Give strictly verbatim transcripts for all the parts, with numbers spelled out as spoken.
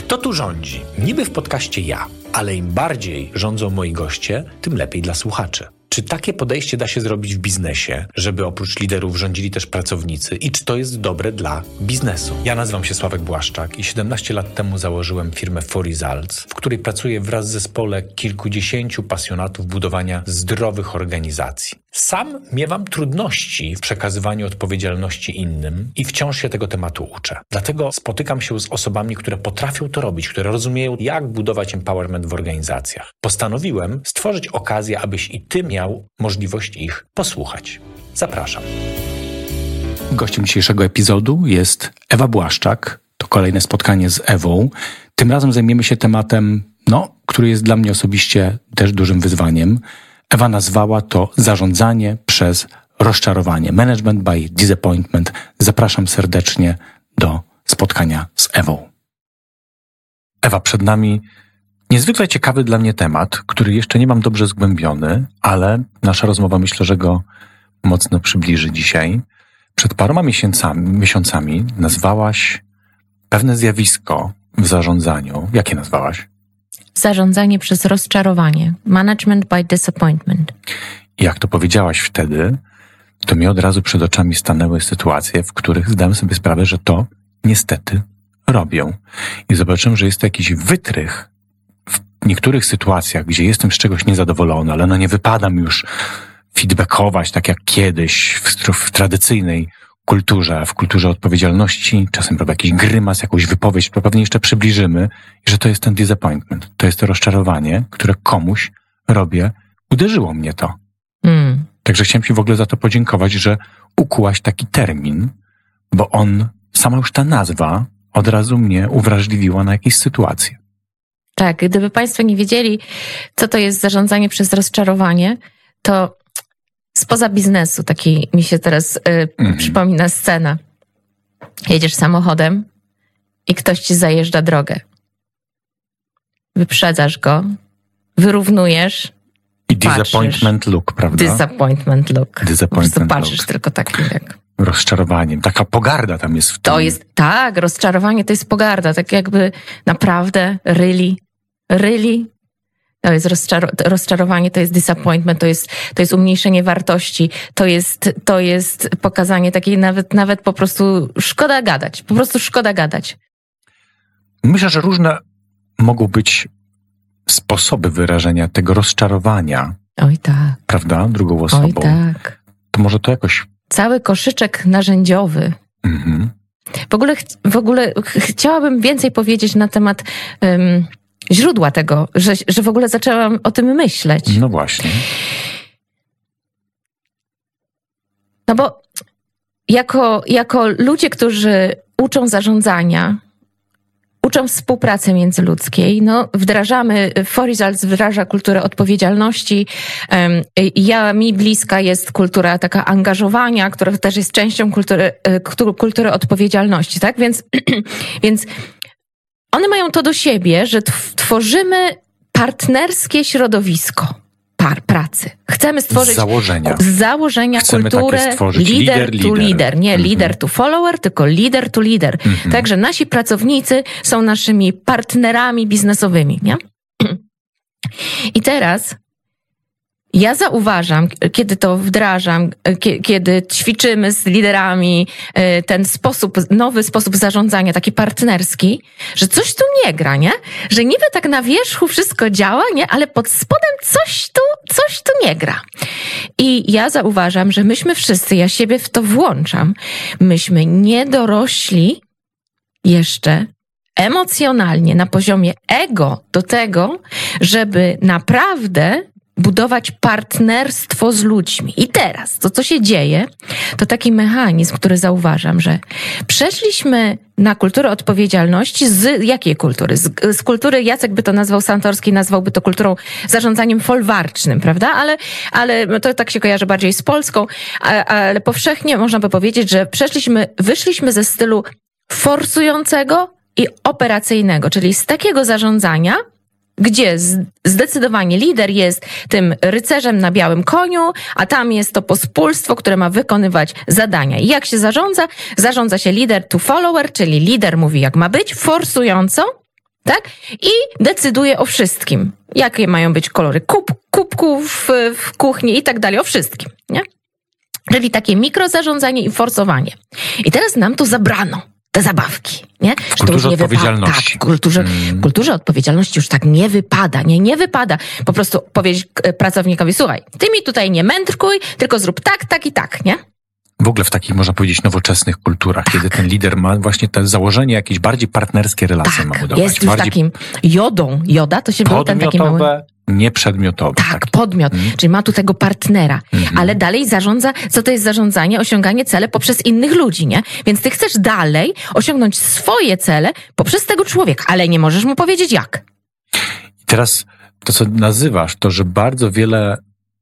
Kto tu rządzi? Niby w podcaście ja, ale im bardziej rządzą moi goście, tym lepiej dla słuchaczy. Czy takie podejście da się zrobić w biznesie, żeby oprócz liderów rządzili też pracownicy i czy to jest dobre dla biznesu? Ja nazywam się Sławek Błaszczak i siedemnaście lat temu założyłem firmę For Results, w której pracuję wraz z zespole kilkudziesięciu pasjonatów budowania zdrowych organizacji. Sam miewam trudności w przekazywaniu odpowiedzialności innym i wciąż się tego tematu uczę. Dlatego spotykam się z osobami, które potrafią to robić, które rozumieją, jak budować empowerment w organizacjach. Postanowiłem stworzyć okazję, abyś i ty miał możliwość ich posłuchać. Zapraszam. Gościem dzisiejszego epizodu jest Ewa Błaszczak. To kolejne spotkanie z Ewą. Tym razem zajmiemy się tematem, no, który jest dla mnie osobiście też dużym wyzwaniem. Ewa nazwała to zarządzanie przez rozczarowanie. Management by disappointment. Zapraszam serdecznie do spotkania z Ewą. Ewa, przed nami niezwykle ciekawy dla mnie temat, który jeszcze nie mam dobrze zgłębiony, ale nasza rozmowa myślę, że go mocno przybliży dzisiaj. Przed paroma miesiącami, miesiącami nazwałaś pewne zjawisko w zarządzaniu. Jakie nazwałaś? Zarządzanie przez rozczarowanie. Management by disappointment. I jak to powiedziałaś wtedy, to mi od razu przed oczami stanęły sytuacje, w których zdałem sobie sprawę, że to niestety robią. I zobaczyłem, że jest to jakiś wytrych w niektórych sytuacjach, gdzie jestem z czegoś niezadowolony, ale no nie wypada mi już feedbackować tak jak kiedyś w, w tradycyjnej kulturze, w kulturze odpowiedzialności. Czasem robię jakiś grymas, jakąś wypowiedź, to pewnie jeszcze przybliżymy, i że to jest ten disappointment. To jest to rozczarowanie, które komuś robię. Uderzyło mnie to. Mm. Także chciałem Ci w ogóle za to podziękować, że ukułaś taki termin, bo on, sama już ta nazwa od razu mnie uwrażliwiła na jakieś sytuacje. Tak, gdyby Państwo nie wiedzieli, co to jest zarządzanie przez rozczarowanie, to spoza biznesu taki mi się teraz y, mm. przypomina scena. Jedziesz samochodem i ktoś ci zajeżdża drogę. Wyprzedzasz go, wyrównujesz i disappointment patrzysz. Look, prawda? Disappointment look. Disappointment po prostu patrzysz look. Tylko takim jak... Rozczarowaniem. Taka pogarda tam jest w tym. To jest, tak, rozczarowanie to jest pogarda. Tak jakby naprawdę, really, really. To jest rozczaro- rozczarowanie, to jest disappointment, to jest, to jest umniejszenie wartości, to jest, to jest pokazanie takiej nawet, nawet po prostu szkoda gadać, po prostu szkoda gadać. Myślę, że różne mogą być sposoby wyrażenia tego rozczarowania. Oj tak. Prawda? Drugą osobą. Oj tak. To może to jakoś... Cały koszyczek narzędziowy. Mhm. W ogóle, ch- w ogóle ch- chciałabym więcej powiedzieć na temat... Um, źródła tego, że, że w ogóle zaczęłam o tym myśleć. No właśnie. No bo jako, jako ludzie, którzy uczą zarządzania, uczą współpracy międzyludzkiej, no wdrażamy, For Results wdraża kulturę odpowiedzialności. Ja, mi bliska jest kultura taka angażowania, która też jest częścią kultury, kultury odpowiedzialności, tak? Więc, więc one mają to do siebie, że tworzymy partnerskie środowisko par, pracy. Chcemy stworzyć z założenia, z założenia kulturę leader, leader to leader. Nie mm-hmm. leader to follower, tylko leader to leader. Mm-hmm. Także nasi pracownicy są naszymi partnerami biznesowymi. Nie? I teraz ja zauważam, kiedy to wdrażam, kiedy ćwiczymy z liderami ten sposób, nowy sposób zarządzania, taki partnerski, że coś tu nie gra, nie? Że niby tak na wierzchu wszystko działa, nie? Ale pod spodem coś tu, coś tu nie gra. I ja zauważam, że myśmy wszyscy, ja siebie w to włączam, myśmy nie dorośli jeszcze emocjonalnie na poziomie ego do tego, żeby naprawdę budować partnerstwo z ludźmi. I teraz, to co się dzieje, to taki mechanizm, który zauważam, że przeszliśmy na kulturę odpowiedzialności z jakiej kultury? Z, z kultury, Jacek by to nazwał Santorski, nazwałby to kulturą, zarządzaniem folwarcznym, prawda? Ale, ale to tak się kojarzy bardziej z Polską, ale powszechnie można by powiedzieć, że przeszliśmy, wyszliśmy ze stylu forsującego i operacyjnego, czyli z takiego zarządzania, gdzie zdecydowanie lider jest tym rycerzem na białym koniu, a tam jest to pospólstwo, które ma wykonywać zadania. I jak się zarządza? Zarządza się leader to follower, czyli lider mówi jak ma być, forsująco, tak? I decyduje o wszystkim. Jakie mają być kolory kup, kubków w, w kuchni i tak dalej, o wszystkim, nie? Czyli takie mikrozarządzanie i forsowanie. I teraz nam to zabrano, te zabawki, nie? W kulturze odpowiedzialności. Tak, w kulturze, hmm. kulturze odpowiedzialności już tak nie wypada, nie, nie wypada. Po prostu powiedzieć pracownikowi, słuchaj, ty mi tutaj nie mędrkuj, tylko zrób tak, tak i tak, nie? W ogóle w takich, można powiedzieć, nowoczesnych kulturach, tak. kiedy ten lider ma właśnie to założenie, jakieś bardziej partnerskie relacje tak, ma budować. jest już bardziej takim jodą, joda, to się był ten taki mały... nieprzedmiotowe. Tak, taki. podmiot, mm. czyli ma tu tego partnera, mm-hmm. ale dalej zarządza, co to jest zarządzanie? Osiąganie cele poprzez innych ludzi, nie? Więc ty chcesz dalej osiągnąć swoje cele poprzez tego człowieka, ale nie możesz mu powiedzieć jak. I teraz to, co nazywasz, to, że bardzo wiele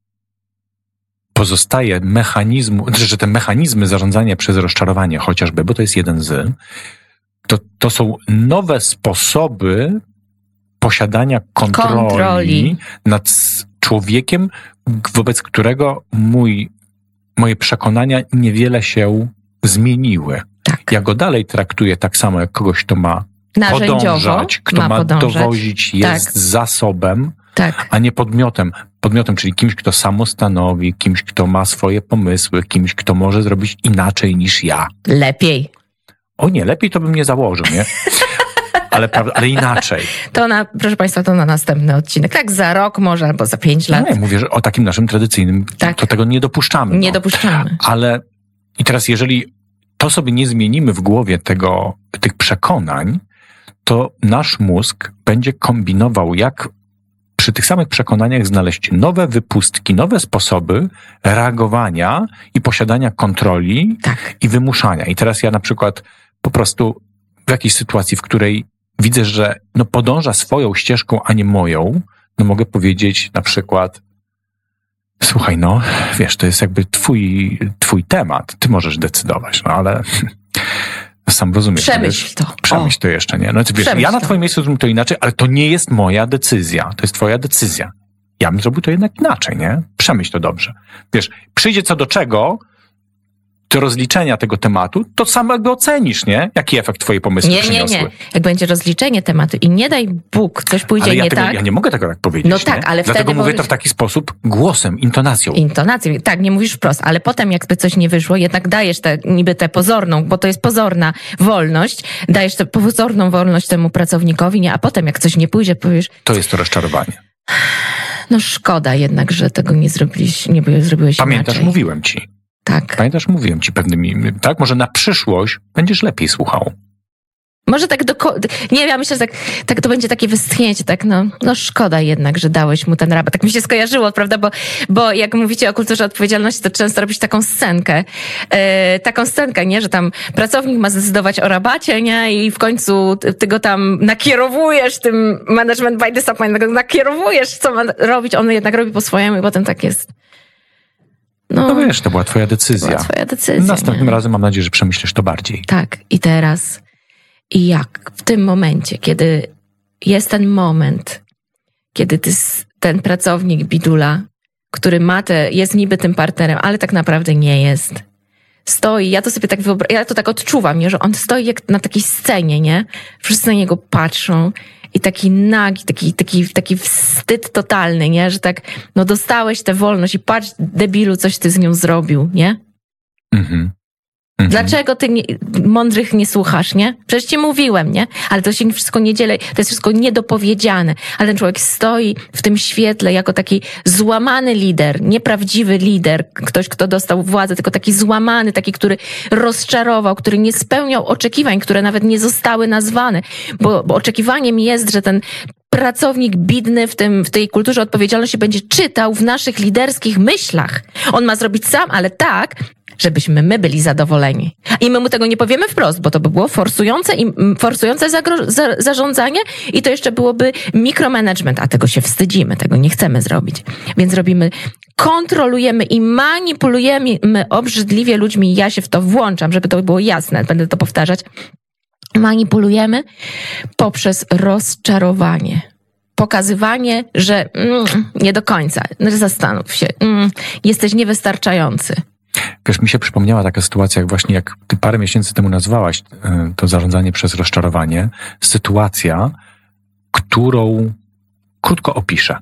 pozostaje mechanizmu, że te mechanizmy zarządzania przez rozczarowanie chociażby, bo to jest jeden z, to, to są nowe sposoby posiadania kontroli, kontroli nad człowiekiem, wobec którego mój, moje przekonania niewiele się zmieniły. Tak. Ja go dalej traktuję tak samo jak kogoś, kto ma podążać, kto ma, ma dowozić, jest tak. zasobem, tak. a nie podmiotem. Podmiotem, czyli kimś, kto samostanowi, kimś, kto ma swoje pomysły, kimś, kto może zrobić inaczej niż ja. Lepiej. O nie, lepiej to bym nie założył, nie? Ale, ale inaczej. To na, proszę Państwa, to na następny odcinek. Tak za rok może, albo za pięć lat. No, ja mówię, że o takim naszym tradycyjnym, tak. to tego nie dopuszczamy. Nie no. dopuszczamy. Ale i teraz, jeżeli to sobie nie zmienimy w głowie tego, tych przekonań, to nasz mózg będzie kombinował, jak przy tych samych przekonaniach znaleźć nowe wypustki, nowe sposoby reagowania i posiadania kontroli tak. i wymuszania. I teraz ja na przykład po prostu w jakiejś sytuacji, w której widzę, że no podąża swoją ścieżką, a nie moją, no mogę powiedzieć na przykład, słuchaj, no wiesz, to jest jakby twój, twój temat, ty możesz decydować, no ale sam rozumiesz. Przemyśl wiesz, to. Przemyśl o. to jeszcze, nie? No wiesz, ja na twoim miejscu zrobię to inaczej, ale to nie jest moja decyzja, to jest twoja decyzja. Ja bym zrobił to jednak inaczej, nie? Przemyśl to dobrze. Wiesz, przyjdzie co do czego, do rozliczenia tego tematu, to sam jakby ocenisz, nie? Jaki efekt twoje pomysły nie, przyniosły. Nie, nie, Jak będzie rozliczenie tematu i nie daj Bóg, coś pójdzie ale ja nie tego, tak. Ja nie mogę tego tak powiedzieć, No tak, nie? ale Dlatego wtedy mówię powiesz... to w taki sposób głosem, intonacją. Intonacją, tak, nie mówisz wprost, ale potem jakby coś nie wyszło, jednak dajesz tę niby tę pozorną, bo to jest pozorna wolność, dajesz tę pozorną wolność temu pracownikowi, nie? A potem jak coś nie pójdzie, powiesz... To jest to rozczarowanie. No szkoda jednak, że tego nie zrobiliś, nie zrobiłeś Pamiętasz, inaczej. mówiłem ci. Tak. Pamiętasz, mówiłem ci pewnymi, tak? Może na przyszłość będziesz lepiej słuchał. Może tak do... Nie, ja myślę, że tak, tak to będzie takie westchnięcie, tak no, no szkoda jednak, że dałeś mu ten rabat. Tak mi się skojarzyło, prawda, bo, bo jak mówicie o kulturze odpowiedzialności, to często robisz taką scenkę, e, taką scenkę, nie, że tam pracownik ma zdecydować o rabacie, nie, i w końcu ty, ty go tam nakierowujesz tym management by design, nakierowujesz, co ma robić, on jednak robi po swojemu i potem tak jest. No, no wiesz, to była twoja decyzja. To była twoja decyzja. Następnym nie? razem mam nadzieję, że przemyślisz to bardziej. Tak, i teraz... I jak w tym momencie, kiedy jest ten moment, kiedy ty, ten pracownik bidula, który ma te, jest niby tym partnerem, ale tak naprawdę nie jest, stoi, ja to sobie tak wyobrażam, ja to tak odczuwam, nie, że on stoi jak na takiej scenie, nie? Wszyscy na niego patrzą i taki nagi, taki, taki, taki wstyd totalny, nie? Że tak, no dostałeś tę wolność i patrz, debilu, coś ty z nią zrobił, nie? Mhm. Mhm. Dlaczego ty nie, mądrych nie słuchasz, nie? Przecież ci mówiłem, nie? Ale to się wszystko nie dzieli, to jest wszystko niedopowiedziane. Ale ten człowiek stoi w tym świetle jako taki złamany lider, nieprawdziwy lider, ktoś, kto dostał władzę, tylko taki złamany, taki, który rozczarował, który nie spełniał oczekiwań, które nawet nie zostały nazwane. Bo, bo oczekiwaniem jest, że ten pracownik bidny w, tym, w tej kulturze odpowiedzialności będzie czytał w naszych liderskich myślach. On ma zrobić sam, ale tak, żebyśmy my byli zadowoleni. I my mu tego nie powiemy wprost, bo to by było forsujące, i, forsujące zagro, za, zarządzanie i to jeszcze byłoby mikromanagement, a tego się wstydzimy, tego nie chcemy zrobić. Więc robimy, kontrolujemy i manipulujemy obrzydliwie ludźmi. Ja się w to włączam, żeby to było jasne, będę to powtarzać. Manipulujemy poprzez rozczarowanie. Pokazywanie, że mm, nie do końca, zastanów się, mm, jesteś niewystarczający. Wiesz, mi się przypomniała taka sytuacja, jak właśnie jak ty parę miesięcy temu nazwałaś to zarządzanie przez rozczarowanie. Sytuacja, którą krótko opiszę.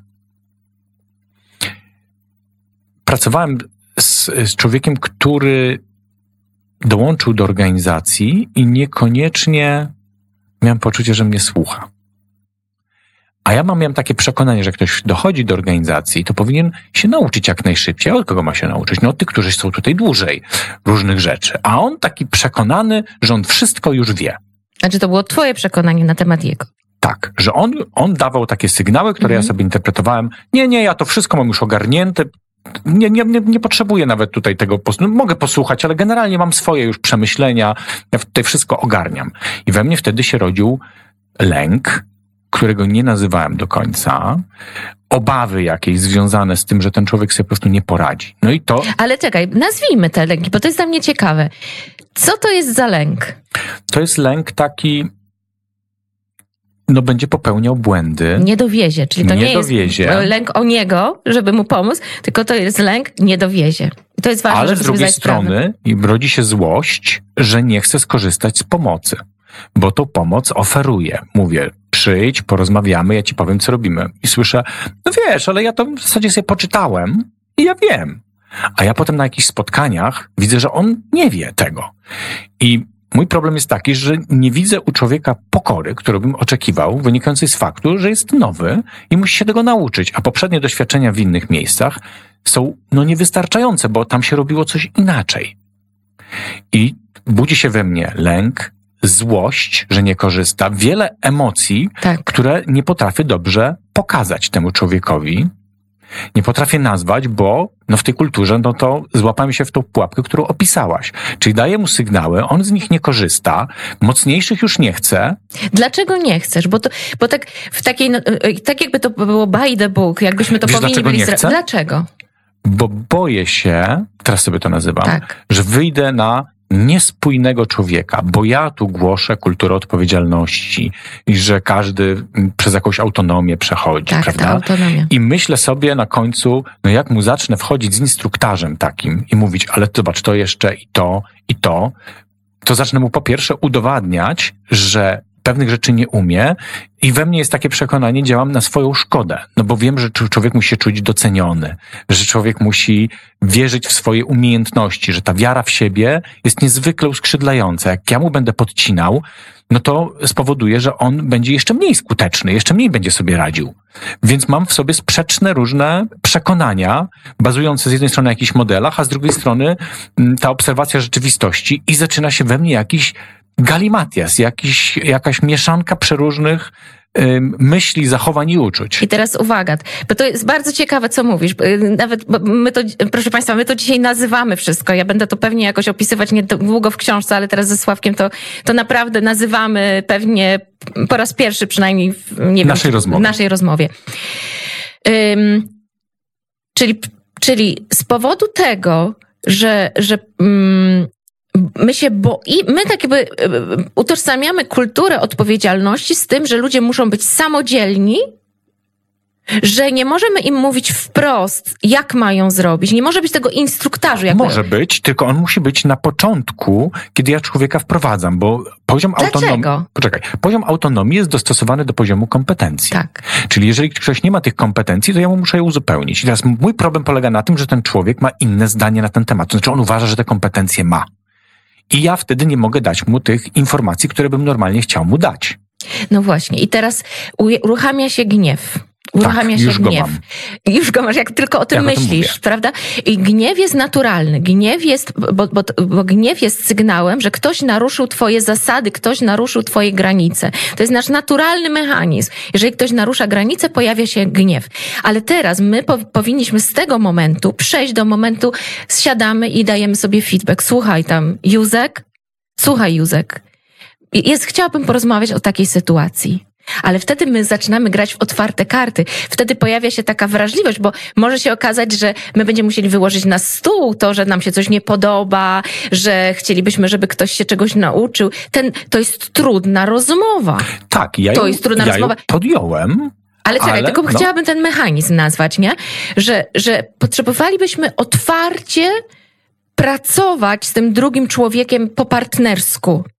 Pracowałem z, z człowiekiem, który dołączył do organizacji i niekoniecznie miałem poczucie, że mnie słucha. A ja mam, miałem takie przekonanie, że ktoś dochodzi do organizacji, to powinien się nauczyć jak najszybciej. A od kogo ma się nauczyć? No od tych, którzy są tutaj dłużej, różnych rzeczy. A on taki przekonany, że on wszystko już wie. A czy to było twoje przekonanie na temat jego? Tak, że on, on dawał takie sygnały, które mhm. ja sobie interpretowałem. Nie, nie, ja to wszystko mam już ogarnięte. Nie, nie, nie, nie potrzebuję nawet tutaj tego, no, mogę posłuchać, ale generalnie mam swoje już przemyślenia, ja tutaj wszystko ogarniam. I we mnie wtedy się rodził lęk, którego nie nazywałem do końca, obawy jakieś związane z tym, że ten człowiek sobie po prostu nie poradzi. No i to... Ale czekaj, nazwijmy te lęki, bo to jest dla mnie ciekawe. Co to jest za lęk? To jest lęk taki... no będzie popełniał błędy. Nie dowiezie, czyli to nie, nie dowiezie. Jest lęk o niego, żeby mu pomóc, tylko to jest lęk nie dowiezie. I to jest ważne, ale żeby z drugiej strony rodzi się złość, że nie chce skorzystać z pomocy, bo tą pomoc oferuje. Mówię, przyjdź, porozmawiamy, ja ci powiem, co robimy. I słyszę, no wiesz, ale ja to w zasadzie sobie poczytałem i ja wiem. A ja potem na jakichś spotkaniach widzę, że on nie wie tego. I mój problem jest taki, że nie widzę u człowieka pokory, którą bym oczekiwał, wynikającej z faktu, że jest nowy i musi się tego nauczyć, a poprzednie doświadczenia w innych miejscach są no niewystarczające, bo tam się robiło coś inaczej. I budzi się we mnie lęk, złość, że nie korzysta, wiele emocji, tak. które nie potrafię dobrze pokazać temu człowiekowi. Nie potrafię nazwać, bo no w tej kulturze no to złapałem się w tą pułapkę, którą opisałaś. Czyli daję mu sygnały, on z nich nie korzysta, mocniejszych już nie chce. Dlaczego nie chcesz? Bo, to, bo tak w takiej, no, tak jakby to było by the book, jakbyśmy to Wiesz, powinni byli... Dlaczego? Dlaczego? Bo boję się, teraz sobie to nazywam, tak. że wyjdę na niespójnego człowieka, bo ja tu głoszę kulturę odpowiedzialności i że każdy przez jakąś autonomię przechodzi, tak, prawda? Ta autonomia. I myślę sobie na końcu, no jak mu zacznę wchodzić z instruktarzem takim i mówić, ale zobacz, to jeszcze i to, i to, to zacznę mu po pierwsze udowadniać, że pewnych rzeczy nie umie i we mnie jest takie przekonanie, działam na swoją szkodę. No bo wiem, że człowiek musi się czuć doceniony, że człowiek musi wierzyć w swoje umiejętności, że ta wiara w siebie jest niezwykle uskrzydlająca. Jak ja mu będę podcinał, no to spowoduje, że on będzie jeszcze mniej skuteczny, jeszcze mniej będzie sobie radził. Więc mam w sobie sprzeczne różne przekonania, bazujące z jednej strony na jakichś modelach, a z drugiej strony ta obserwacja rzeczywistości i zaczyna się we mnie jakiś galimatias, jakiś, jakaś mieszanka przeróżnych y, myśli, zachowań i uczuć. I teraz uwaga, bo to jest bardzo ciekawe, co mówisz. Nawet bo my to, proszę Państwa, my to dzisiaj nazywamy wszystko. Ja będę to pewnie jakoś opisywać niedługo w książce, ale teraz ze Sławkiem to, to naprawdę nazywamy pewnie po raz pierwszy przynajmniej w nie naszej, wiem, rozmowie. w naszej rozmowie. Um, czyli, czyli z powodu tego, że, że um, My się bo i my tak jakby utożsamiamy kulturę odpowiedzialności z tym, że ludzie muszą być samodzielni, że nie możemy im mówić wprost, jak mają zrobić. Nie może być tego instruktażu. Jak może mają. być, tylko on musi być na początku, kiedy ja człowieka wprowadzam, bo poziom autonomii... Poczekaj. Poziom autonomii jest dostosowany do poziomu kompetencji. Tak. Czyli jeżeli ktoś nie ma tych kompetencji, to ja mu muszę je uzupełnić. I teraz mój problem polega na tym, że ten człowiek ma inne zdanie na ten temat. To znaczy on uważa, że te kompetencje ma. I ja wtedy nie mogę dać mu tych informacji, które bym normalnie chciał mu dać. No właśnie. I teraz uruchamia się gniew. Uruchamia tak, się już gniew. Go mam. Już go masz, jak tylko o tym jak myślisz, o tym prawda? I gniew jest naturalny. Gniew jest, bo, bo, bo gniew jest sygnałem, że ktoś naruszył twoje zasady, ktoś naruszył twoje granice. To jest nasz naturalny mechanizm. Jeżeli ktoś narusza granice, pojawia się gniew. Ale teraz my po, powinniśmy z tego momentu przejść do momentu, zsiadamy i dajemy sobie feedback. Słuchaj tam, Józek, słuchaj Józek, jest, chciałabym porozmawiać o takiej sytuacji. Ale wtedy my zaczynamy grać w otwarte karty. Wtedy pojawia się taka wrażliwość, bo może się okazać, że my będziemy musieli wyłożyć na stół to, że nam się coś nie podoba, że chcielibyśmy, żeby ktoś się czegoś nauczył. Ten, to jest trudna rozmowa. Tak, ja to ją, jest trudna ja rozmowa. ją podjąłem. Ale czekaj, ale, tylko no. chciałabym ten mechanizm nazwać, nie? Że, że potrzebowalibyśmy otwarcie pracować z tym drugim człowiekiem po partnersku.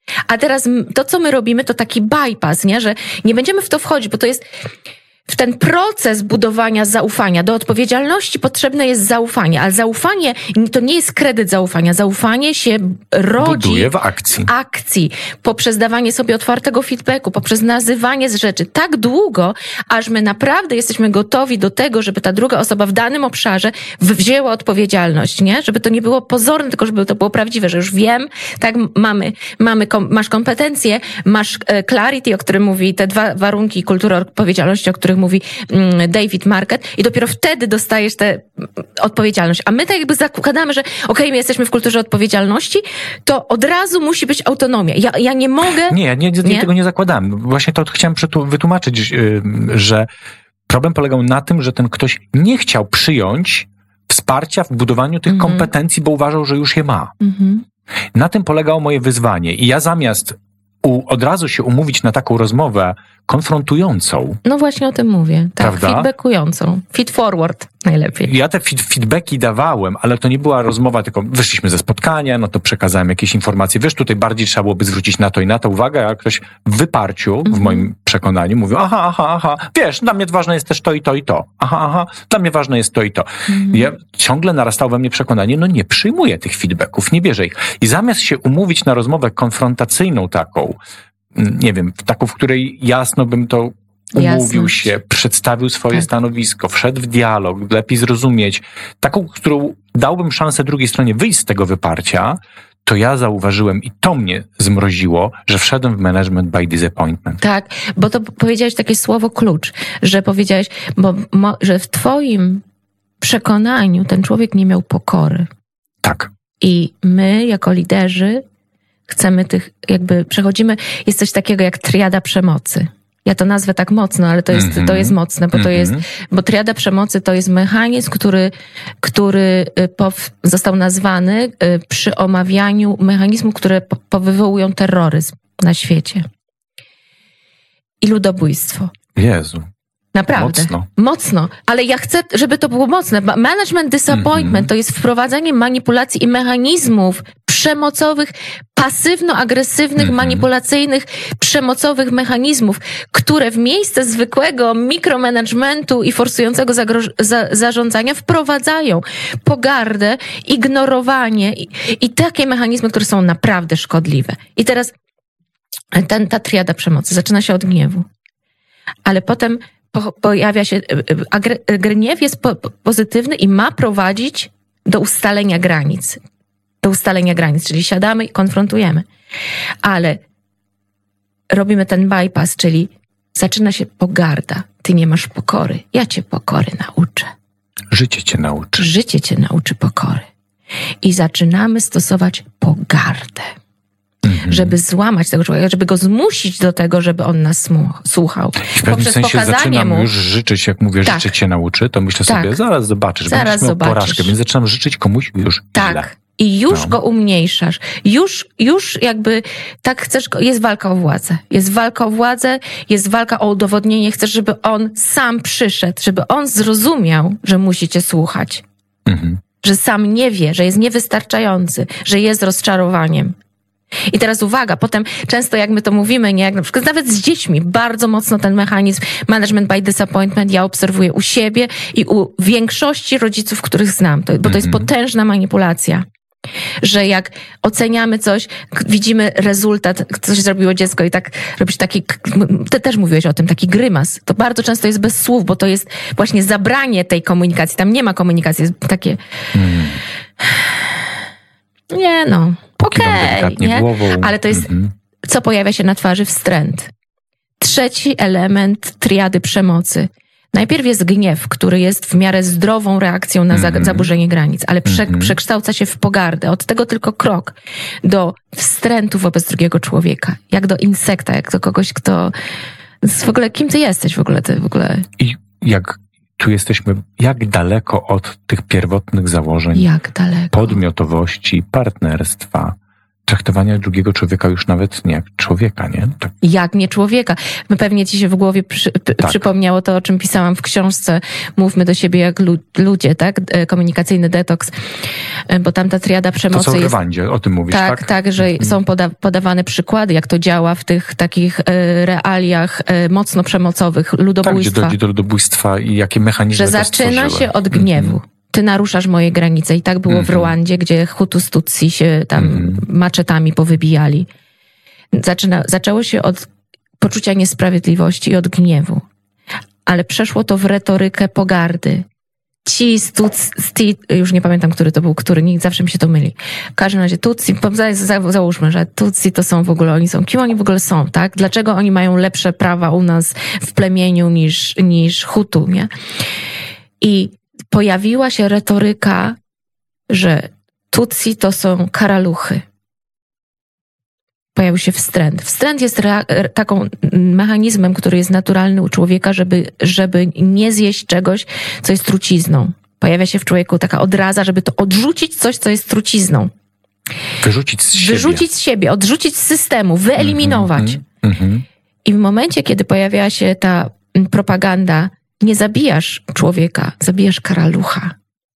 A teraz to, co my robimy, to taki bypass, nie? Że nie będziemy w to wchodzić, bo to jest... W ten proces budowania zaufania, do odpowiedzialności potrzebne jest zaufanie, ale zaufanie to nie jest kredyt zaufania. Zaufanie się rodzi buduje w akcji. w akcji, poprzez dawanie sobie otwartego feedbacku, poprzez nazywanie z rzeczy tak długo, aż my naprawdę jesteśmy gotowi do tego, żeby ta druga osoba w danym obszarze wzięła odpowiedzialność, nie? Żeby to nie było pozorne, tylko żeby to było prawdziwe, że już wiem, tak, mamy, mamy masz kompetencje, masz clarity, o którym mówi, te dwa warunki kultury odpowiedzialności, o których mówi David Marquet, i dopiero wtedy dostajesz tę odpowiedzialność. A my tak jakby zakładamy, że okej, okay, my jesteśmy w kulturze odpowiedzialności, to od razu musi być autonomia. Ja, ja nie mogę... Nie, ja nie, nie, nie? tego nie zakładałem. Właśnie to chciałem wytłumaczyć, że problem polegał na tym, że ten ktoś nie chciał przyjąć wsparcia w budowaniu tych mm-hmm. kompetencji, bo uważał, że już je ma. Mm-hmm. Na tym polegało moje wyzwanie. I ja zamiast U, od razu się umówić na taką rozmowę konfrontującą. No właśnie o tym mówię. Tak, prawda? Feedbackującą. Feed forward najlepiej. Ja te feed, feedbacki dawałem, ale to nie była rozmowa, tylko wyszliśmy ze spotkania, no to przekazałem jakieś informacje. Wiesz, tutaj bardziej trzeba byłoby zwrócić na to i na to uwagę, a ktoś w wyparciu, mm-hmm. w moim przekonaniu, mówił, aha, aha, aha, wiesz, dla mnie ważne jest też to i to i to. Aha, aha, dla mnie ważne jest to i to. Mm-hmm. Ja ciągle narastało we mnie przekonanie, no nie przyjmuję tych feedbacków, nie bierze ich. I zamiast się umówić na rozmowę konfrontacyjną taką, nie wiem, taką, w której jasno bym to umówił Jasność. się, przedstawił swoje tak. stanowisko, wszedł w dialog, lepiej zrozumieć, taką, którą dałbym szansę drugiej stronie wyjść z tego wyparcia, to ja zauważyłem i to mnie zmroziło, że wszedłem w management by disappointment. Tak, bo to powiedziałeś takie słowo klucz, że powiedziałeś, bo, mo, że w twoim przekonaniu ten człowiek nie miał pokory. Tak. I my jako liderzy chcemy tych, jakby przechodzimy, jest coś takiego jak triada przemocy. Ja to nazwę tak mocno, ale to jest, mm-hmm. to jest mocne, bo mm-hmm. to jest, bo triada przemocy to jest mechanizm, który, który pow, został nazwany przy omawianiu mechanizmów, które powywołują terroryzm na świecie. I ludobójstwo. Jezu. Naprawdę. Mocno. Mocno. Ale ja chcę, żeby to było mocne. Management disappointment mm-hmm. to jest wprowadzanie manipulacji i mechanizmów przemocowych, pasywno-agresywnych, mm-hmm. manipulacyjnych, przemocowych mechanizmów, które w miejsce zwykłego mikromanagementu i forsującego zagro- za- zarządzania wprowadzają pogardę, ignorowanie i, i takie mechanizmy, które są naprawdę szkodliwe. I teraz ten, ta triada przemocy zaczyna się od gniewu. Ale potem pojawia się, gniew jest po, pozytywny i ma prowadzić do ustalenia granic. Do ustalenia granic, czyli siadamy i konfrontujemy. Ale robimy ten bypass, czyli zaczyna się pogarda. Ty nie masz pokory. Ja cię pokory nauczę. Życie cię nauczy. Życie cię nauczy pokory. I zaczynamy stosować pogardę. Mm-hmm. Żeby złamać tego człowieka, żeby go zmusić do tego, żeby on nas słuchał. W pewnym Poprzez sensie zaczynam mu... już życzyć, jak mówię, tak. życie cię nauczy, to myślę tak. sobie, zaraz zobaczysz, zaraz będziesz miał zobaczysz. porażkę, więc zaczynam życzyć komuś już tak. źle. I już no. go umniejszasz. Już, już jakby tak chcesz go, jest walka o władzę. Jest walka o władzę, jest walka o udowodnienie. Chcesz, żeby on sam przyszedł, żeby on zrozumiał, że musi cię słuchać. Mm-hmm. Że sam nie wie, że jest niewystarczający, że jest rozczarowaniem. I teraz uwaga, potem często jak my to mówimy, nie, jak na przykład nawet z dziećmi, bardzo mocno ten mechanizm management by disappointment ja obserwuję u siebie i u większości rodziców, których znam, to, bo to jest potężna manipulacja. Że jak oceniamy coś, widzimy rezultat, coś zrobiło dziecko i tak robisz taki, ty też mówiłeś o tym, taki grymas. To bardzo często jest bez słów, bo to jest właśnie zabranie tej komunikacji. Tam nie ma komunikacji, jest takie... Hmm. Nie no, okej, okay, nie? Ale to jest, mm-hmm. co pojawia się na twarzy? Wstręt. Trzeci element triady przemocy. Najpierw jest gniew, który jest w miarę zdrową reakcją na mm-hmm. zaburzenie granic, ale prze, mm-hmm. przekształca się w pogardę. Od tego tylko krok do wstrętu wobec drugiego człowieka. Jak do insekta, jak do kogoś, kto... W ogóle, kim ty jesteś w ogóle? Ty w ogóle... I jak... Tu jesteśmy jak daleko od tych pierwotnych założeń jak daleko. podmiotowości, partnerstwa, traktowania drugiego człowieka już nawet nie jak człowieka, nie? Tak. Jak nie człowieka. My pewnie ci się w głowie przy, p- tak. przypomniało to, o czym pisałam w książce Mówmy do siebie jak lu- ludzie, tak? Komunikacyjny detoks. Bo tam ta triada przemocy to co w jest... Rwandzie, o tym mówisz, tak? Tak, tak, że hmm. są poda- podawane przykłady, jak to działa w tych takich e, realiach e, mocno przemocowych, ludobójstwa. Tak, gdzie dojdzie do ludobójstwa i jakie mechanizmy że to zaczyna stworzyły. się od gniewu. Mm-hmm. Ty naruszasz moje granice. I tak było mm-hmm. w Rwandzie, gdzie Hutus Tutsi się tam mm-hmm. maczetami powybijali. Zaczyna, zaczęło się od poczucia niesprawiedliwości i od gniewu. Ale przeszło to w retorykę pogardy. Ci z Tutsi, już nie pamiętam, który to był, który, nikt zawsze mi się to myli. W każdym razie Tutsi, załóżmy, że Tutsi to są w ogóle, oni są, kim oni w ogóle są, tak? Dlaczego oni mają lepsze prawa u nas w plemieniu niż, niż Hutu, nie? I pojawiła się retoryka, że Tutsi to są karaluchy. Pojawił się wstręt. Wstręt jest rea- taką mechanizmem, który jest naturalny u człowieka, żeby, żeby nie zjeść czegoś, co jest trucizną. Pojawia się w człowieku taka odraza, żeby to odrzucić coś, co jest trucizną. Wyrzucić z siebie. Wyrzucić z siebie, odrzucić z systemu, wyeliminować. Mm-hmm, mm-hmm. I w momencie, kiedy pojawiała się ta propaganda, nie zabijasz człowieka, zabijasz karalucha.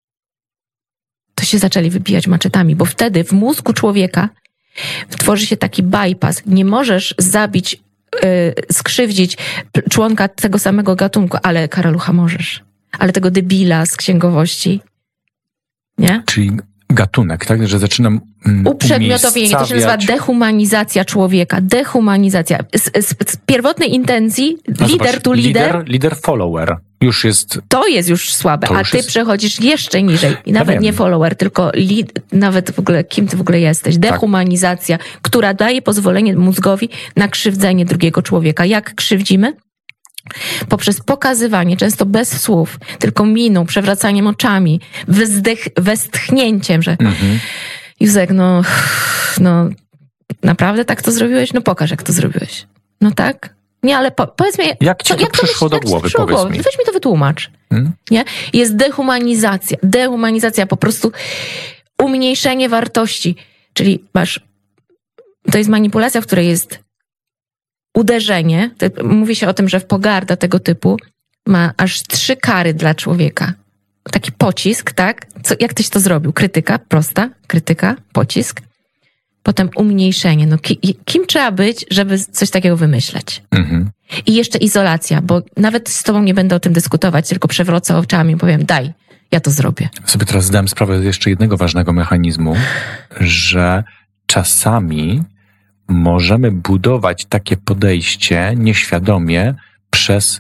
To się zaczęli wybijać maczetami, bo wtedy w mózgu człowieka tworzy się taki bypass. Nie możesz zabić, yy, skrzywdzić członka tego samego gatunku, ale karalucha możesz. Ale tego debila z księgowości, nie? Czyli gatunek, tak? Że zaczynam mm, uprzedmiotowienie. To się nazywa dehumanizacja człowieka. Dehumanizacja. Z, z, z pierwotnej intencji no leader zobacz, to leader. Leader, leader follower. Już jest... To jest już słabe, już a ty jest... przechodzisz jeszcze niżej. I nawet ja nie follower, tylko lead, nawet w ogóle, kim ty w ogóle jesteś. Dehumanizacja, tak. która daje pozwolenie mózgowi na krzywdzenie drugiego człowieka. Jak krzywdzimy? Poprzez pokazywanie, często bez słów, tylko miną, przewracaniem oczami, wyzdech, westchnięciem, że mhm. Józek, no, no naprawdę tak to zrobiłeś? No pokaż, jak to zrobiłeś. No tak? Nie, ale po, powiedz mi... Jak ci to, jak to przyszło do głowy? Powiedz głowy? mi. Weź mi to wytłumacz. Hmm? Nie? Jest dehumanizacja. Dehumanizacja, po prostu umniejszenie wartości. Czyli masz... To jest manipulacja, w której jest uderzenie. Mówi się o tym, że w pogarda tego typu ma aż trzy kary dla człowieka. Taki pocisk, tak? Co, jak tyś to zrobił? Krytyka, prosta, krytyka, pocisk. Potem umniejszenie. No, ki, kim trzeba być, żeby coś takiego wymyśleć? Mhm. I jeszcze izolacja, bo nawet z tobą nie będę o tym dyskutować, tylko przewrócę oczami i powiem, daj, ja to zrobię. Sobie teraz zdałem sprawę z jeszcze jednego ważnego mechanizmu, że czasami możemy budować takie podejście nieświadomie przez,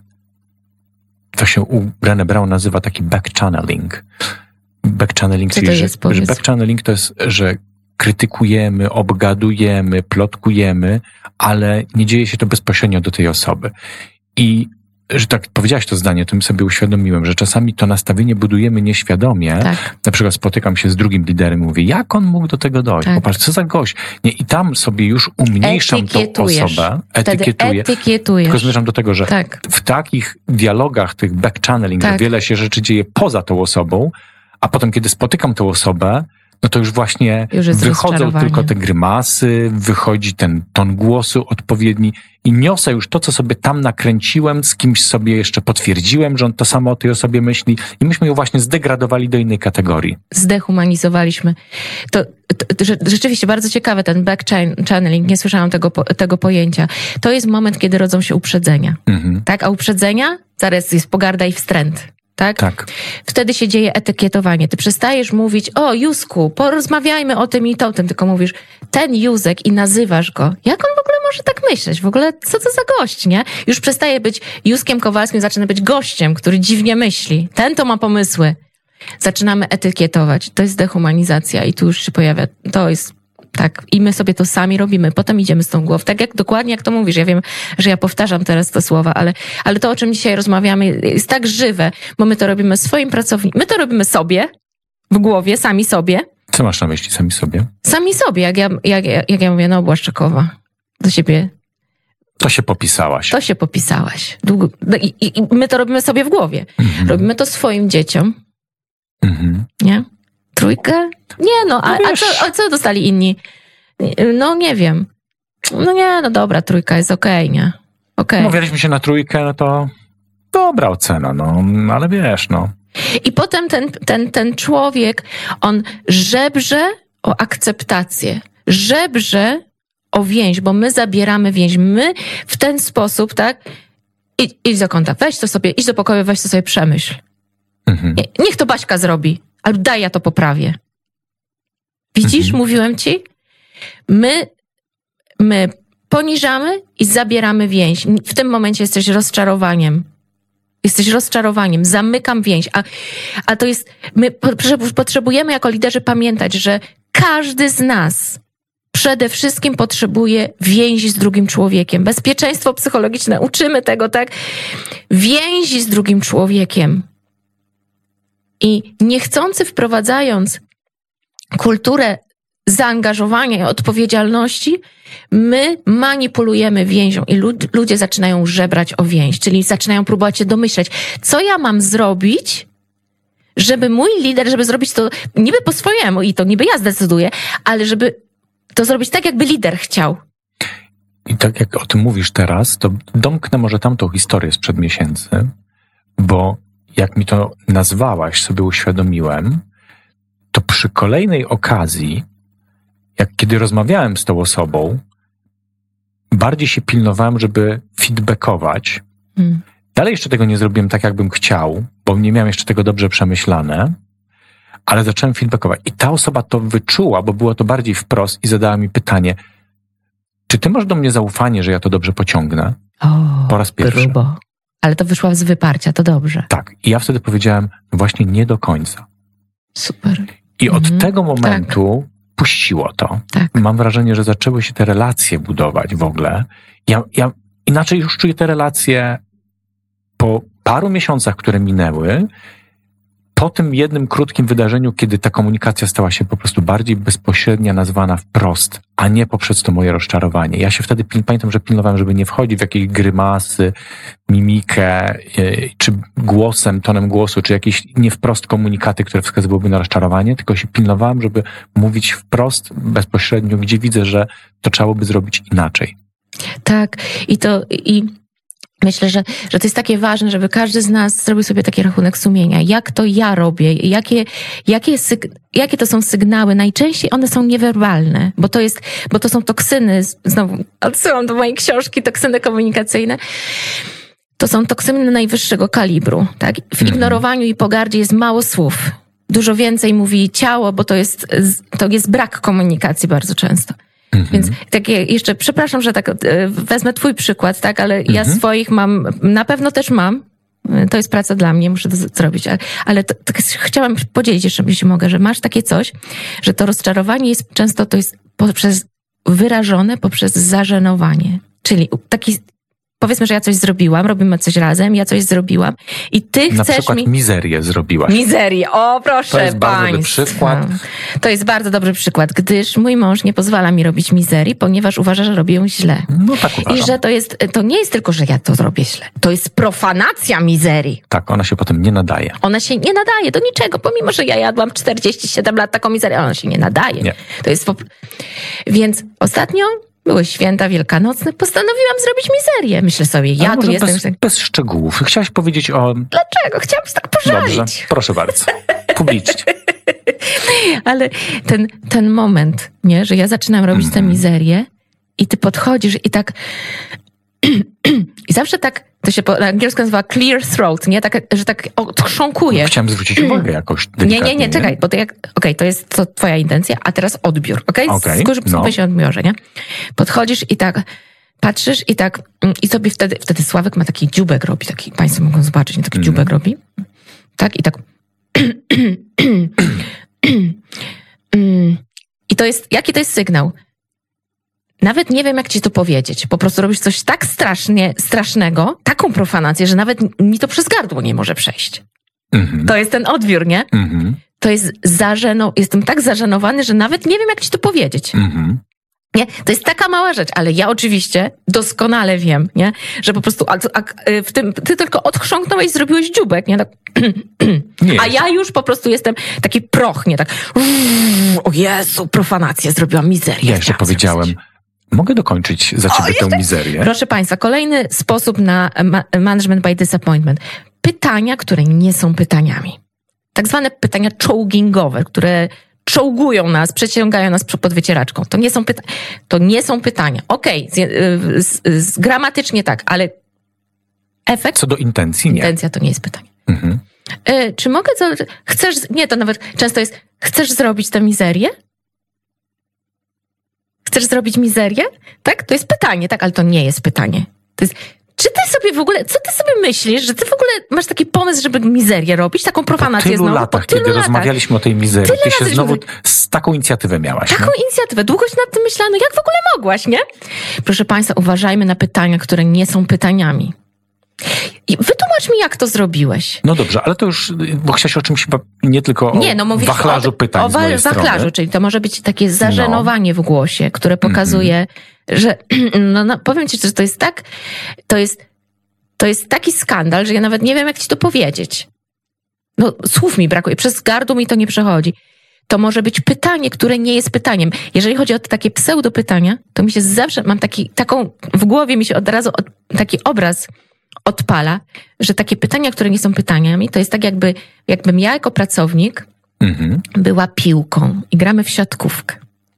to się u Brené Brown nazywa taki backchanneling. Backchanneling, czyli że, że backchanneling to jest, że krytykujemy, obgadujemy, plotkujemy, ale nie dzieje się to bezpośrednio do tej osoby. I że tak powiedziałaś to zdanie, to mi sobie uświadomiłem, że czasami to nastawienie budujemy nieświadomie. Tak. Na przykład spotykam się z drugim liderem i mówię, jak on mógł do tego dojść? Tak. Popatrz, co za gość. Nie, i tam sobie już umniejszam tą osobę. Etykietuję. Etykietujesz. Tylko zmierzam do tego, że tak. w takich dialogach, tych backchanneling, tak. wiele się rzeczy dzieje poza tą osobą, a potem, kiedy spotykam tę osobę, no to już właśnie już wychodzą tylko te grymasy, wychodzi ten ton głosu odpowiedni i niosę już to, co sobie tam nakręciłem, z kimś sobie jeszcze potwierdziłem, że on to samo o tej osobie myśli i myśmy ją właśnie zdegradowali do innej kategorii. Zdehumanizowaliśmy. To, to, to rzeczywiście bardzo ciekawe ten backchanneling, nie słyszałam tego, tego pojęcia. To jest moment, kiedy rodzą się uprzedzenia. Mhm. Tak, a uprzedzenia? Zaraz jest pogarda i wstręt. Tak? Tak. Wtedy się dzieje etykietowanie. Ty przestajesz mówić, o Józku, porozmawiajmy o tym i to, tym, tylko mówisz, ten Józek i nazywasz go. Jak on w ogóle może tak myśleć? W ogóle co to za gość, nie? Już przestaje być Józkiem Kowalskim, zaczyna być gościem, który dziwnie myśli. Ten to ma pomysły. Zaczynamy etykietować. To jest dehumanizacja i tu już się pojawia, to jest tak, i my sobie to sami robimy. Potem idziemy z tą głową. Tak jak dokładnie jak to mówisz. Ja wiem, że ja powtarzam teraz te słowa, ale, ale to, o czym dzisiaj rozmawiamy, jest tak żywe, bo my to robimy swoim pracownikom. My to robimy sobie, w głowie, sami sobie. Co masz na myśli, sami sobie? Sami sobie. Jak ja, jak, jak ja mówię, no Błaszczakowa, do siebie. To się popisałaś. To się popisałaś. Długo, i, i, I my to robimy sobie w głowie. Mhm. Robimy to swoim dzieciom. Mhm. Nie? Trójkę? Nie no, a, a, co, a co dostali inni? no nie wiem. No nie, no dobra, trójka jest okej, okay, nie? Okej. Okay. Mówiliśmy się na trójkę, no to dobra ocena, no, ale wiesz, no. I potem ten, ten, ten człowiek, on żebrze o akceptację, żebrze o więź, bo my zabieramy więź. My w ten sposób, tak, idź, idź do kąta, weź to sobie, idź do pokoju, weź to sobie przemyśl. Mhm. Niech to Baśka zrobi, albo daj, ja to poprawię. Widzisz, mhm. mówiłem ci? My, my poniżamy i zabieramy więź. W tym momencie jesteś rozczarowaniem. Jesteś rozczarowaniem, zamykam więź. A, a to jest, my potrzebujemy jako liderzy pamiętać, że każdy z nas przede wszystkim potrzebuje więzi z drugim człowiekiem. Bezpieczeństwo psychologiczne, uczymy tego, tak? Więzi z drugim człowiekiem. I niechcący wprowadzając kulturę zaangażowania i odpowiedzialności, my manipulujemy więzią i lud- ludzie zaczynają żebrać o więź, czyli zaczynają próbować się domyśleć, co ja mam zrobić, żeby mój lider, żeby zrobić to niby po swojemu i to niby ja zdecyduję, ale żeby to zrobić tak, jakby lider chciał. I tak jak o tym mówisz teraz, to domknę może tamtą historię sprzed miesięcy, bo jak mi to nazwałaś, sobie uświadomiłem, to przy kolejnej okazji, jak kiedy rozmawiałem z tą osobą, bardziej się pilnowałem, żeby feedbackować. Hmm. Dalej jeszcze tego nie zrobiłem tak, jakbym chciał, bo nie miałem jeszcze tego dobrze przemyślane, ale zacząłem feedbackować. I ta osoba to wyczuła, bo było to bardziej wprost i zadała mi pytanie, czy ty masz do mnie zaufanie, że ja to dobrze pociągnę? O, po raz pierwszy. Grubo. Ale to wyszła z wyparcia, to dobrze. Tak. I ja wtedy powiedziałem, właśnie nie do końca. Super. I od mhm. tego momentu tak. puściło to. Tak. Mam wrażenie, że zaczęły się te relacje budować w ogóle. Ja, ja inaczej już czuję te relacje po paru miesiącach, które minęły, po tym jednym krótkim wydarzeniu, kiedy ta komunikacja stała się po prostu bardziej bezpośrednia, nazwana wprost, a nie poprzez to moje rozczarowanie. Ja się wtedy, pamiętam, że pilnowałem, żeby nie wchodzić w jakieś grymasy, mimikę, yy, czy głosem, tonem głosu, czy jakieś nie wprost komunikaty, które wskazywałyby na rozczarowanie, tylko się pilnowałem, żeby mówić wprost, bezpośrednio, gdzie widzę, że to trzeba by zrobić inaczej. Tak, i to... i myślę, że, że to jest takie ważne, żeby każdy z nas zrobił sobie taki rachunek sumienia. Jak to ja robię? Jakie, jakie, syg- jakie to są sygnały? Najczęściej one są niewerbalne, bo to jest, bo to są toksyny, znowu odsyłam do mojej książki, toksyny komunikacyjne. To są toksyny najwyższego kalibru, tak? W ignorowaniu i pogardzie jest mało słów. Dużo więcej mówi ciało, bo to jest, to jest brak komunikacji bardzo często. Mhm. Więc takie jeszcze, przepraszam, że tak wezmę twój przykład, tak, ale mhm. ja swoich mam, na pewno też mam, to jest praca dla mnie, muszę to zrobić, ale, ale to, to chciałam podzielić jeszcze, jeśli mogę, że masz takie coś, że to rozczarowanie jest często, to jest poprzez, wyrażone poprzez zażenowanie, czyli taki, powiedzmy, że ja coś zrobiłam, robimy coś razem, ja coś zrobiłam i ty na chcesz przykład mi... mizerię zrobiłaś. Mizerię, o proszę To jest państwa. bardzo dobry przykład. To jest bardzo dobry przykład, gdyż mój mąż nie pozwala mi robić mizerii, ponieważ uważa, że robię ją źle. No tak uważam. I że to jest, to nie jest tylko, że ja to zrobię źle. To jest profanacja mizerii. Tak, ona się potem nie nadaje. Ona się nie nadaje do niczego, pomimo, że ja jadłam czterdzieści siedem lat taką mizerię, ona się nie nadaje. Nie. To jest... Więc ostatnio były święta wielkanocne, postanowiłam zrobić mizerię. Myślę sobie, ja tu jestem... Bez, bez szczegółów. Chciałaś powiedzieć o... Dlaczego? Chciałam się tak pożalić. Dobrze, proszę bardzo. Publicznie. Ale ten, ten moment, nie, że ja zaczynam robić mm. tę mizerię i ty podchodzisz i tak... I zawsze tak, to się po angielsku nazywa clear throat, nie? Tak, że tak odchrząkuje. Chciałam zwrócić uwagę jakoś Nie, nie, nie, czekaj, bo to jak, okej, okay, to jest to twoja intencja, a teraz odbiór, okej? Okay? Okay, Skórze no. się odbiorze, nie? Podchodzisz i tak patrzysz i tak, i sobie wtedy, wtedy Sławek ma taki dziubek robi, taki, państwo mogą zobaczyć, nie? Taki mm. dziubek robi. Tak, i tak... I to jest, jaki to jest sygnał? Nawet nie wiem, jak ci to powiedzieć. Po prostu robisz coś tak strasznie, strasznego, taką profanację, że nawet mi to przez gardło nie może przejść. Mm-hmm. To jest ten odbiór, nie? Mm-hmm. To jest zażeno... Jestem tak zażenowany, że nawet nie wiem, jak ci to powiedzieć. Mm-hmm. Nie, to jest taka mała rzecz, ale ja oczywiście doskonale wiem, nie, że po prostu a, a, w tym, ty tylko odchrząknąłeś, zrobiłeś dziubek, nie, tak, nie. A ja już po prostu jestem taki proch, nie, tak, o Jezu, profanację zrobiłam, mizerię. Ja jeszcze powiedziałem, zrobić. Mogę dokończyć za ciebie o, tę mizerię? Proszę państwa, kolejny sposób na ma- management by disappointment. Pytania, które nie są pytaniami. Tak zwane pytania czołgingowe, które czołgują nas, przeciągają nas pod wycieraczką. To nie są pytania. To nie są pytania. Okej, okay, z, z, z, gramatycznie tak, ale efekt... Co do intencji, nie. Intencja to nie jest pytanie. Mhm. Y, czy mogę... Co, chcesz... Nie, to nawet często jest... Chcesz zrobić tę mizerię? Chcesz zrobić mizerię? Tak? To jest pytanie, tak? Ale to nie jest pytanie. To jest... Czy ty sobie w ogóle, co ty sobie myślisz, że ty w ogóle masz taki pomysł, żeby mizerię robić, taką profanację po tylu znowu? Latach, po tylu kiedy latach, kiedy rozmawialiśmy o tej mizerii, ty się znowu z taką inicjatywę miałaś. Taką nie? inicjatywę, długo się nad tym myślałam, no jak w ogóle mogłaś, nie? Proszę państwa, uważajmy na pytania, które nie są pytaniami. I wytłumacz mi, jak to zrobiłeś. No dobrze, ale to już, bo chciałaś o czymś chyba nie tylko o nie, no wachlarzu o, pytań o z mojej wachlarzu, strony. Czyli to może być takie zażenowanie no. w głosie, które pokazuje, mm-hmm. że no, no powiem ci, że to jest tak, to jest To jest taki skandal, że ja nawet nie wiem, jak ci to powiedzieć. No, słów mi brakuje. Przez gardło mi to nie przechodzi. To może być pytanie, które nie jest pytaniem. Jeżeli chodzi o takie pseudopytania, to mi się zawsze, mam taki, taką, w głowie mi się od razu od, taki obraz odpala, że takie pytania, które nie są pytaniami, to jest tak jakby, jakbym ja jako pracownik mhm. była piłką i gramy w siatkówkę.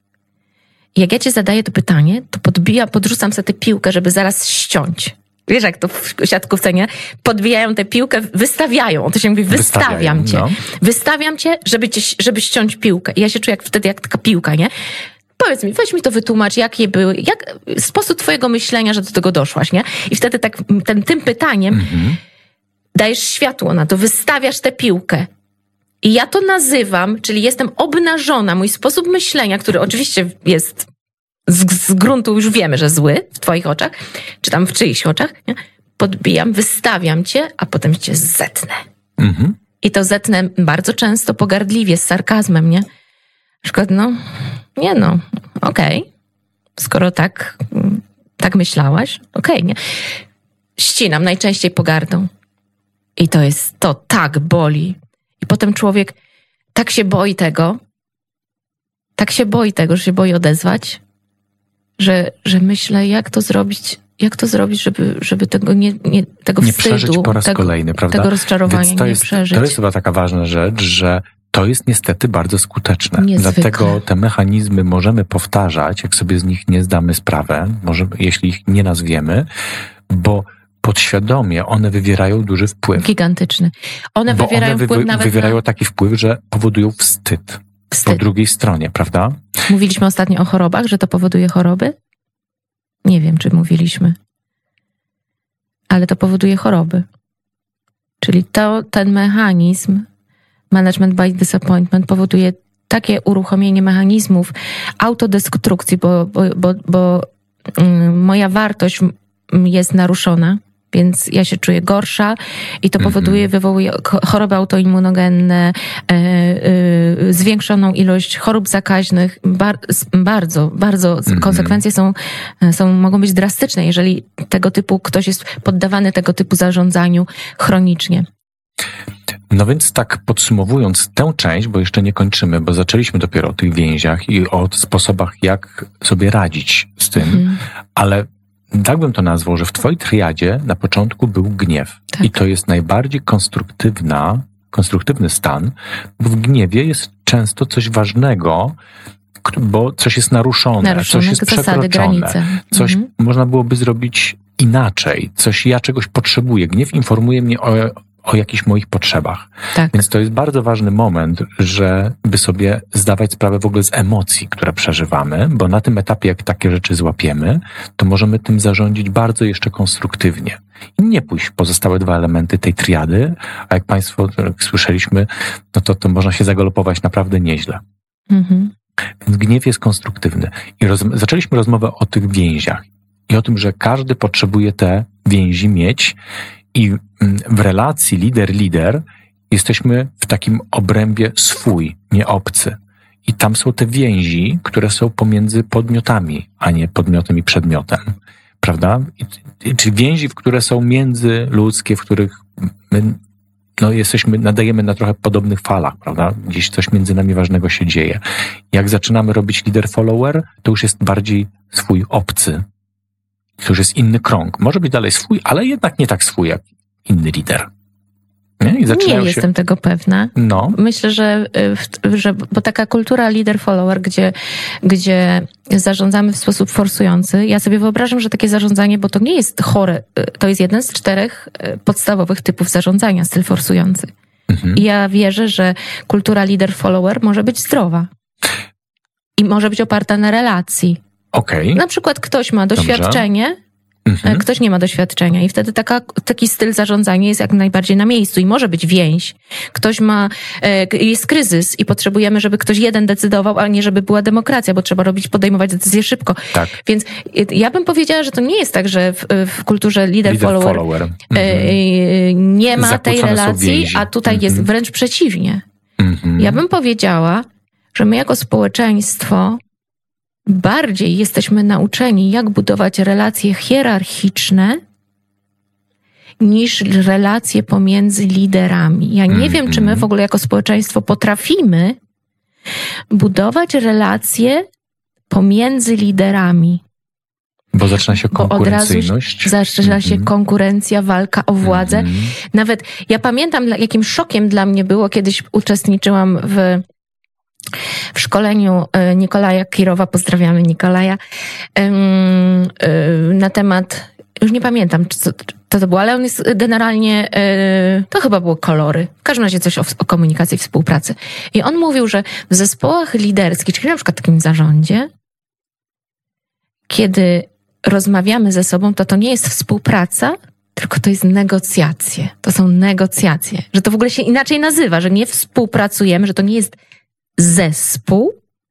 I jak ja ci zadaję to pytanie, to podbija, podrzucam sobie tę piłkę, żeby zaraz ściąć. Wiesz, jak to w siatkówce, nie? Podbijają tę piłkę, wystawiają. To się mówi, wystawiam cię. No. Wystawiam cię, żeby, cię, żeby ściąć piłkę. I ja się czuję jak wtedy jak taka piłka, nie? Powiedz mi, weź mi to wytłumacz, jakie były, jak sposób twojego myślenia, że do tego doszłaś, nie? I wtedy tak ten, tym pytaniem mhm. dajesz światło na to, wystawiasz tę piłkę. I ja to nazywam, czyli jestem obnażona, mój sposób myślenia, który oczywiście jest z, z gruntu już wiemy, że zły w twoich oczach, czy tam w czyichś oczach, nie? Podbijam, wystawiam cię, a potem cię zetnę. Mhm. I to zetnę bardzo często pogardliwie, z sarkazmem, nie? Na przykład, no, nie no, okej, okay. skoro tak, tak myślałaś, okej, okay, nie? Ścinam najczęściej pogardą. I to jest, to tak boli. I potem człowiek tak się boi tego, tak się boi tego, że się boi odezwać, że, że myślę, jak to zrobić, jak to zrobić, żeby, żeby tego nie, nie tego nie wstydu, przeżyć po raz tego, kolejny, prawda? tego rozczarowania Więc to nie jest, przeżyć. To jest chyba taka ważna rzecz, że to jest niestety bardzo skuteczne. Niezwykle. Dlatego te mechanizmy możemy powtarzać, jak sobie z nich nie zdamy sprawę, może, jeśli ich nie nazwiemy, bo podświadomie one wywierają duży wpływ. Gigantyczny. One bo wywierają one wy, wpływ nawet wywierają na... taki wpływ, że powodują wstyd, wstyd po drugiej stronie, prawda? Mówiliśmy ostatnio o chorobach, że to powoduje choroby? Nie wiem, czy mówiliśmy. Ale to powoduje choroby. Czyli to, ten mechanizm management by disappointment powoduje takie uruchomienie mechanizmów autodestrukcji, bo, bo, bo, bo um, moja wartość jest naruszona, więc ja się czuję gorsza i to powoduje, wywołuje choroby autoimmunogenne, yy, yy, zwiększoną ilość chorób zakaźnych. Bar, bardzo, bardzo mm-hmm. konsekwencje są, są, mogą być drastyczne, jeżeli tego typu, ktoś jest poddawany tego typu zarządzaniu chronicznie. No więc tak podsumowując tę część, bo jeszcze nie kończymy, bo zaczęliśmy dopiero o tych więziach i o sposobach, jak sobie radzić z tym, mm. ale tak bym to nazwał, że w twojej triadzie na początku był gniew. Tak. I to jest najbardziej konstruktywna, konstruktywny stan, bo w gniewie jest często coś ważnego, bo coś jest naruszone, naruszone coś jest przekroczone, granice. Coś mhm. można byłoby zrobić inaczej, coś ja czegoś potrzebuję. Gniew informuje mnie o, o jakichś moich potrzebach. Tak. Więc to jest bardzo ważny moment, żeby sobie zdawać sprawę w ogóle z emocji, które przeżywamy, bo na tym etapie, jak takie rzeczy złapiemy, to możemy tym zarządzić bardzo jeszcze konstruktywnie. I nie pójść w pozostałe dwa elementy tej triady, a jak Państwo jak słyszeliśmy, no to, to można się zagalopować naprawdę nieźle. Mhm. Więc gniew jest konstruktywny. I roz, zaczęliśmy rozmowę o tych więziach i o tym, że każdy potrzebuje te więzi mieć i w relacji lider-lider jesteśmy w takim obrębie swój, nie obcy. I tam są te więzi, które są pomiędzy podmiotami, a nie podmiotem i przedmiotem. Prawda? I, czy więzi, które są międzyludzkie, w których my no, jesteśmy, nadajemy na trochę podobnych falach, prawda? Gdzieś coś między nami ważnego się dzieje. Jak zaczynamy robić leader-follower, to już jest bardziej swój obcy. To już jest inny krąg. Może być dalej swój, ale jednak nie tak swój jak inny lider. Nie, I nie się... jestem tego pewna. No. Myślę, że, że bo taka kultura leader-follower, gdzie, gdzie zarządzamy w sposób forsujący, ja sobie wyobrażam, że takie zarządzanie, bo to nie jest chore, to jest jeden z czterech podstawowych typów zarządzania, styl forsujący. Mhm. I ja wierzę, że kultura leader-follower może być zdrowa. I może być oparta na relacji. Okay. Na przykład ktoś ma doświadczenie, Dobrze. Mhm. Ktoś nie ma doświadczenia i wtedy taka, taki styl zarządzania jest jak najbardziej na miejscu i może być więź. Ktoś ma, jest kryzys i potrzebujemy, żeby ktoś jeden decydował, a nie żeby była demokracja, bo trzeba robić, podejmować decyzje szybko. Tak. Więc ja bym powiedziała, że to nie jest tak, że w, w kulturze leader-follower leader mhm. nie ma tej relacji, a tutaj mhm. jest wręcz przeciwnie. Mhm. Ja bym powiedziała, że my jako społeczeństwo bardziej jesteśmy nauczeni, jak budować relacje hierarchiczne, niż relacje pomiędzy liderami. Ja nie mm, wiem, czy my w ogóle jako społeczeństwo potrafimy budować relacje pomiędzy liderami. Bo zaczyna się konkurencyjność. Bo od razu zaczyna się konkurencja, walka o władzę. Mm. Nawet ja pamiętam, jakim szokiem dla mnie było, kiedyś uczestniczyłam w w szkoleniu Nikolaja Kirowa, pozdrawiamy Nikolaja, na temat, już nie pamiętam, co to, to było, ale on jest generalnie, to chyba było kolory, w każdym razie coś o, o komunikacji i współpracy. I on mówił, że w zespołach liderskich, czyli na przykład w takim zarządzie, kiedy rozmawiamy ze sobą, to to nie jest współpraca, tylko to jest negocjacje. To są negocjacje. Że to w ogóle się inaczej nazywa, że nie współpracujemy, że to nie jest zespół,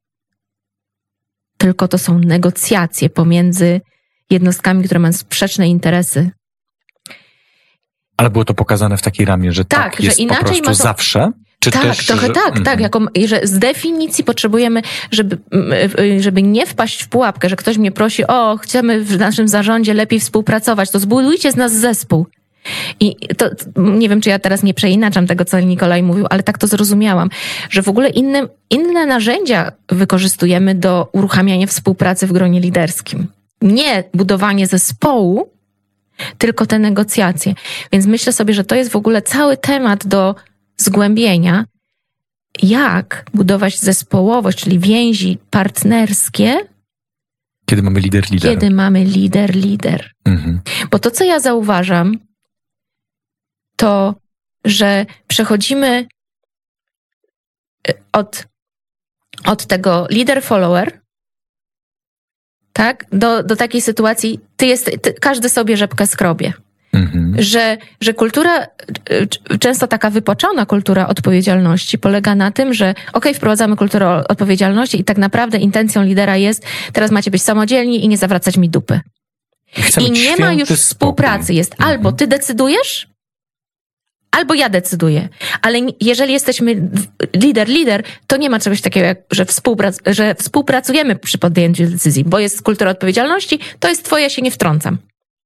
tylko to są negocjacje pomiędzy jednostkami, które mają sprzeczne interesy. Ale było to pokazane w takiej ramie, że tak, tak jest że inaczej po prostu to... zawsze? Czy tak, też, trochę że... tak, mm-hmm. tak. Jako, że z definicji potrzebujemy, żeby, żeby nie wpaść w pułapkę, że ktoś mnie prosi, o, chcemy w naszym zarządzie lepiej współpracować, to zbudujcie z nas zespół. I to, nie wiem, czy ja teraz nie przeinaczam tego, co Nikolaj mówił, ale tak to zrozumiałam, że w ogóle inne, inne narzędzia wykorzystujemy do uruchamiania współpracy w gronie liderskim. Nie budowanie zespołu, tylko te negocjacje. Więc myślę sobie, że to jest w ogóle cały temat do zgłębienia, jak budować zespołowość, czyli więzi partnerskie, kiedy mamy lider-lider. Kiedy mamy lider-lider. Mhm. Bo to, co ja zauważam, to, że przechodzimy od, od tego leader-follower, tak, do, do takiej sytuacji, ty jest, ty, każdy sobie rzepkę skrobie. Mhm. Że, że kultura, często taka wypaczona kultura odpowiedzialności polega na tym, że okej, okay, wprowadzamy kulturę odpowiedzialności i tak naprawdę intencją lidera jest, teraz macie być samodzielni i nie zawracać mi dupy. I nie ma już współpracy. Jest mhm. albo ty decydujesz, albo ja decyduję. Ale jeżeli jesteśmy lider, lider, to nie ma czegoś takiego, jak, że, współprac- że współpracujemy przy podjęciu decyzji, bo jest kultura odpowiedzialności, to jest twoje, ja się nie wtrącam.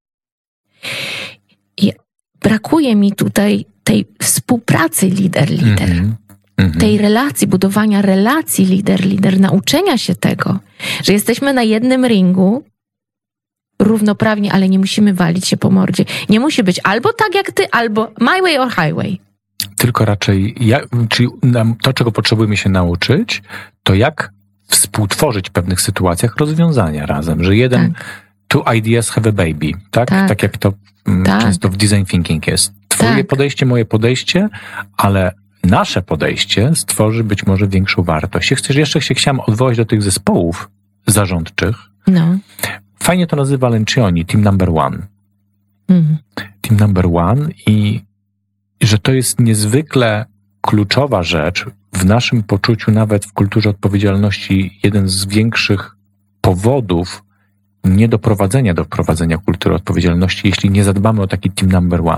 I brakuje mi tutaj tej współpracy lider-lider. Mm-hmm. Tej relacji, budowania relacji lider-lider, nauczenia się tego, że jesteśmy na jednym ringu, równoprawnie, ale nie musimy walić się po mordzie. Nie musi być albo tak jak ty, albo my way or highway. Tylko raczej, ja, czyli to, czego potrzebujemy się nauczyć, to jak współtworzyć w pewnych sytuacjach rozwiązania razem, że jeden, tak. two ideas have a baby, tak? Tak, tak jak to tak. często w design thinking jest. Twoje tak. podejście, moje podejście, ale nasze podejście stworzy być może większą wartość. Chcesz, jeszcze się chciałam odwołać do tych zespołów zarządczych. No. Fajnie to nazywa Lencioni, team number one. Mm. Team number one i że to jest niezwykle kluczowa rzecz w naszym poczuciu, nawet w kulturze odpowiedzialności, jeden z większych powodów niedoprowadzenia do wprowadzenia kultury odpowiedzialności, jeśli nie zadbamy o taki team number one.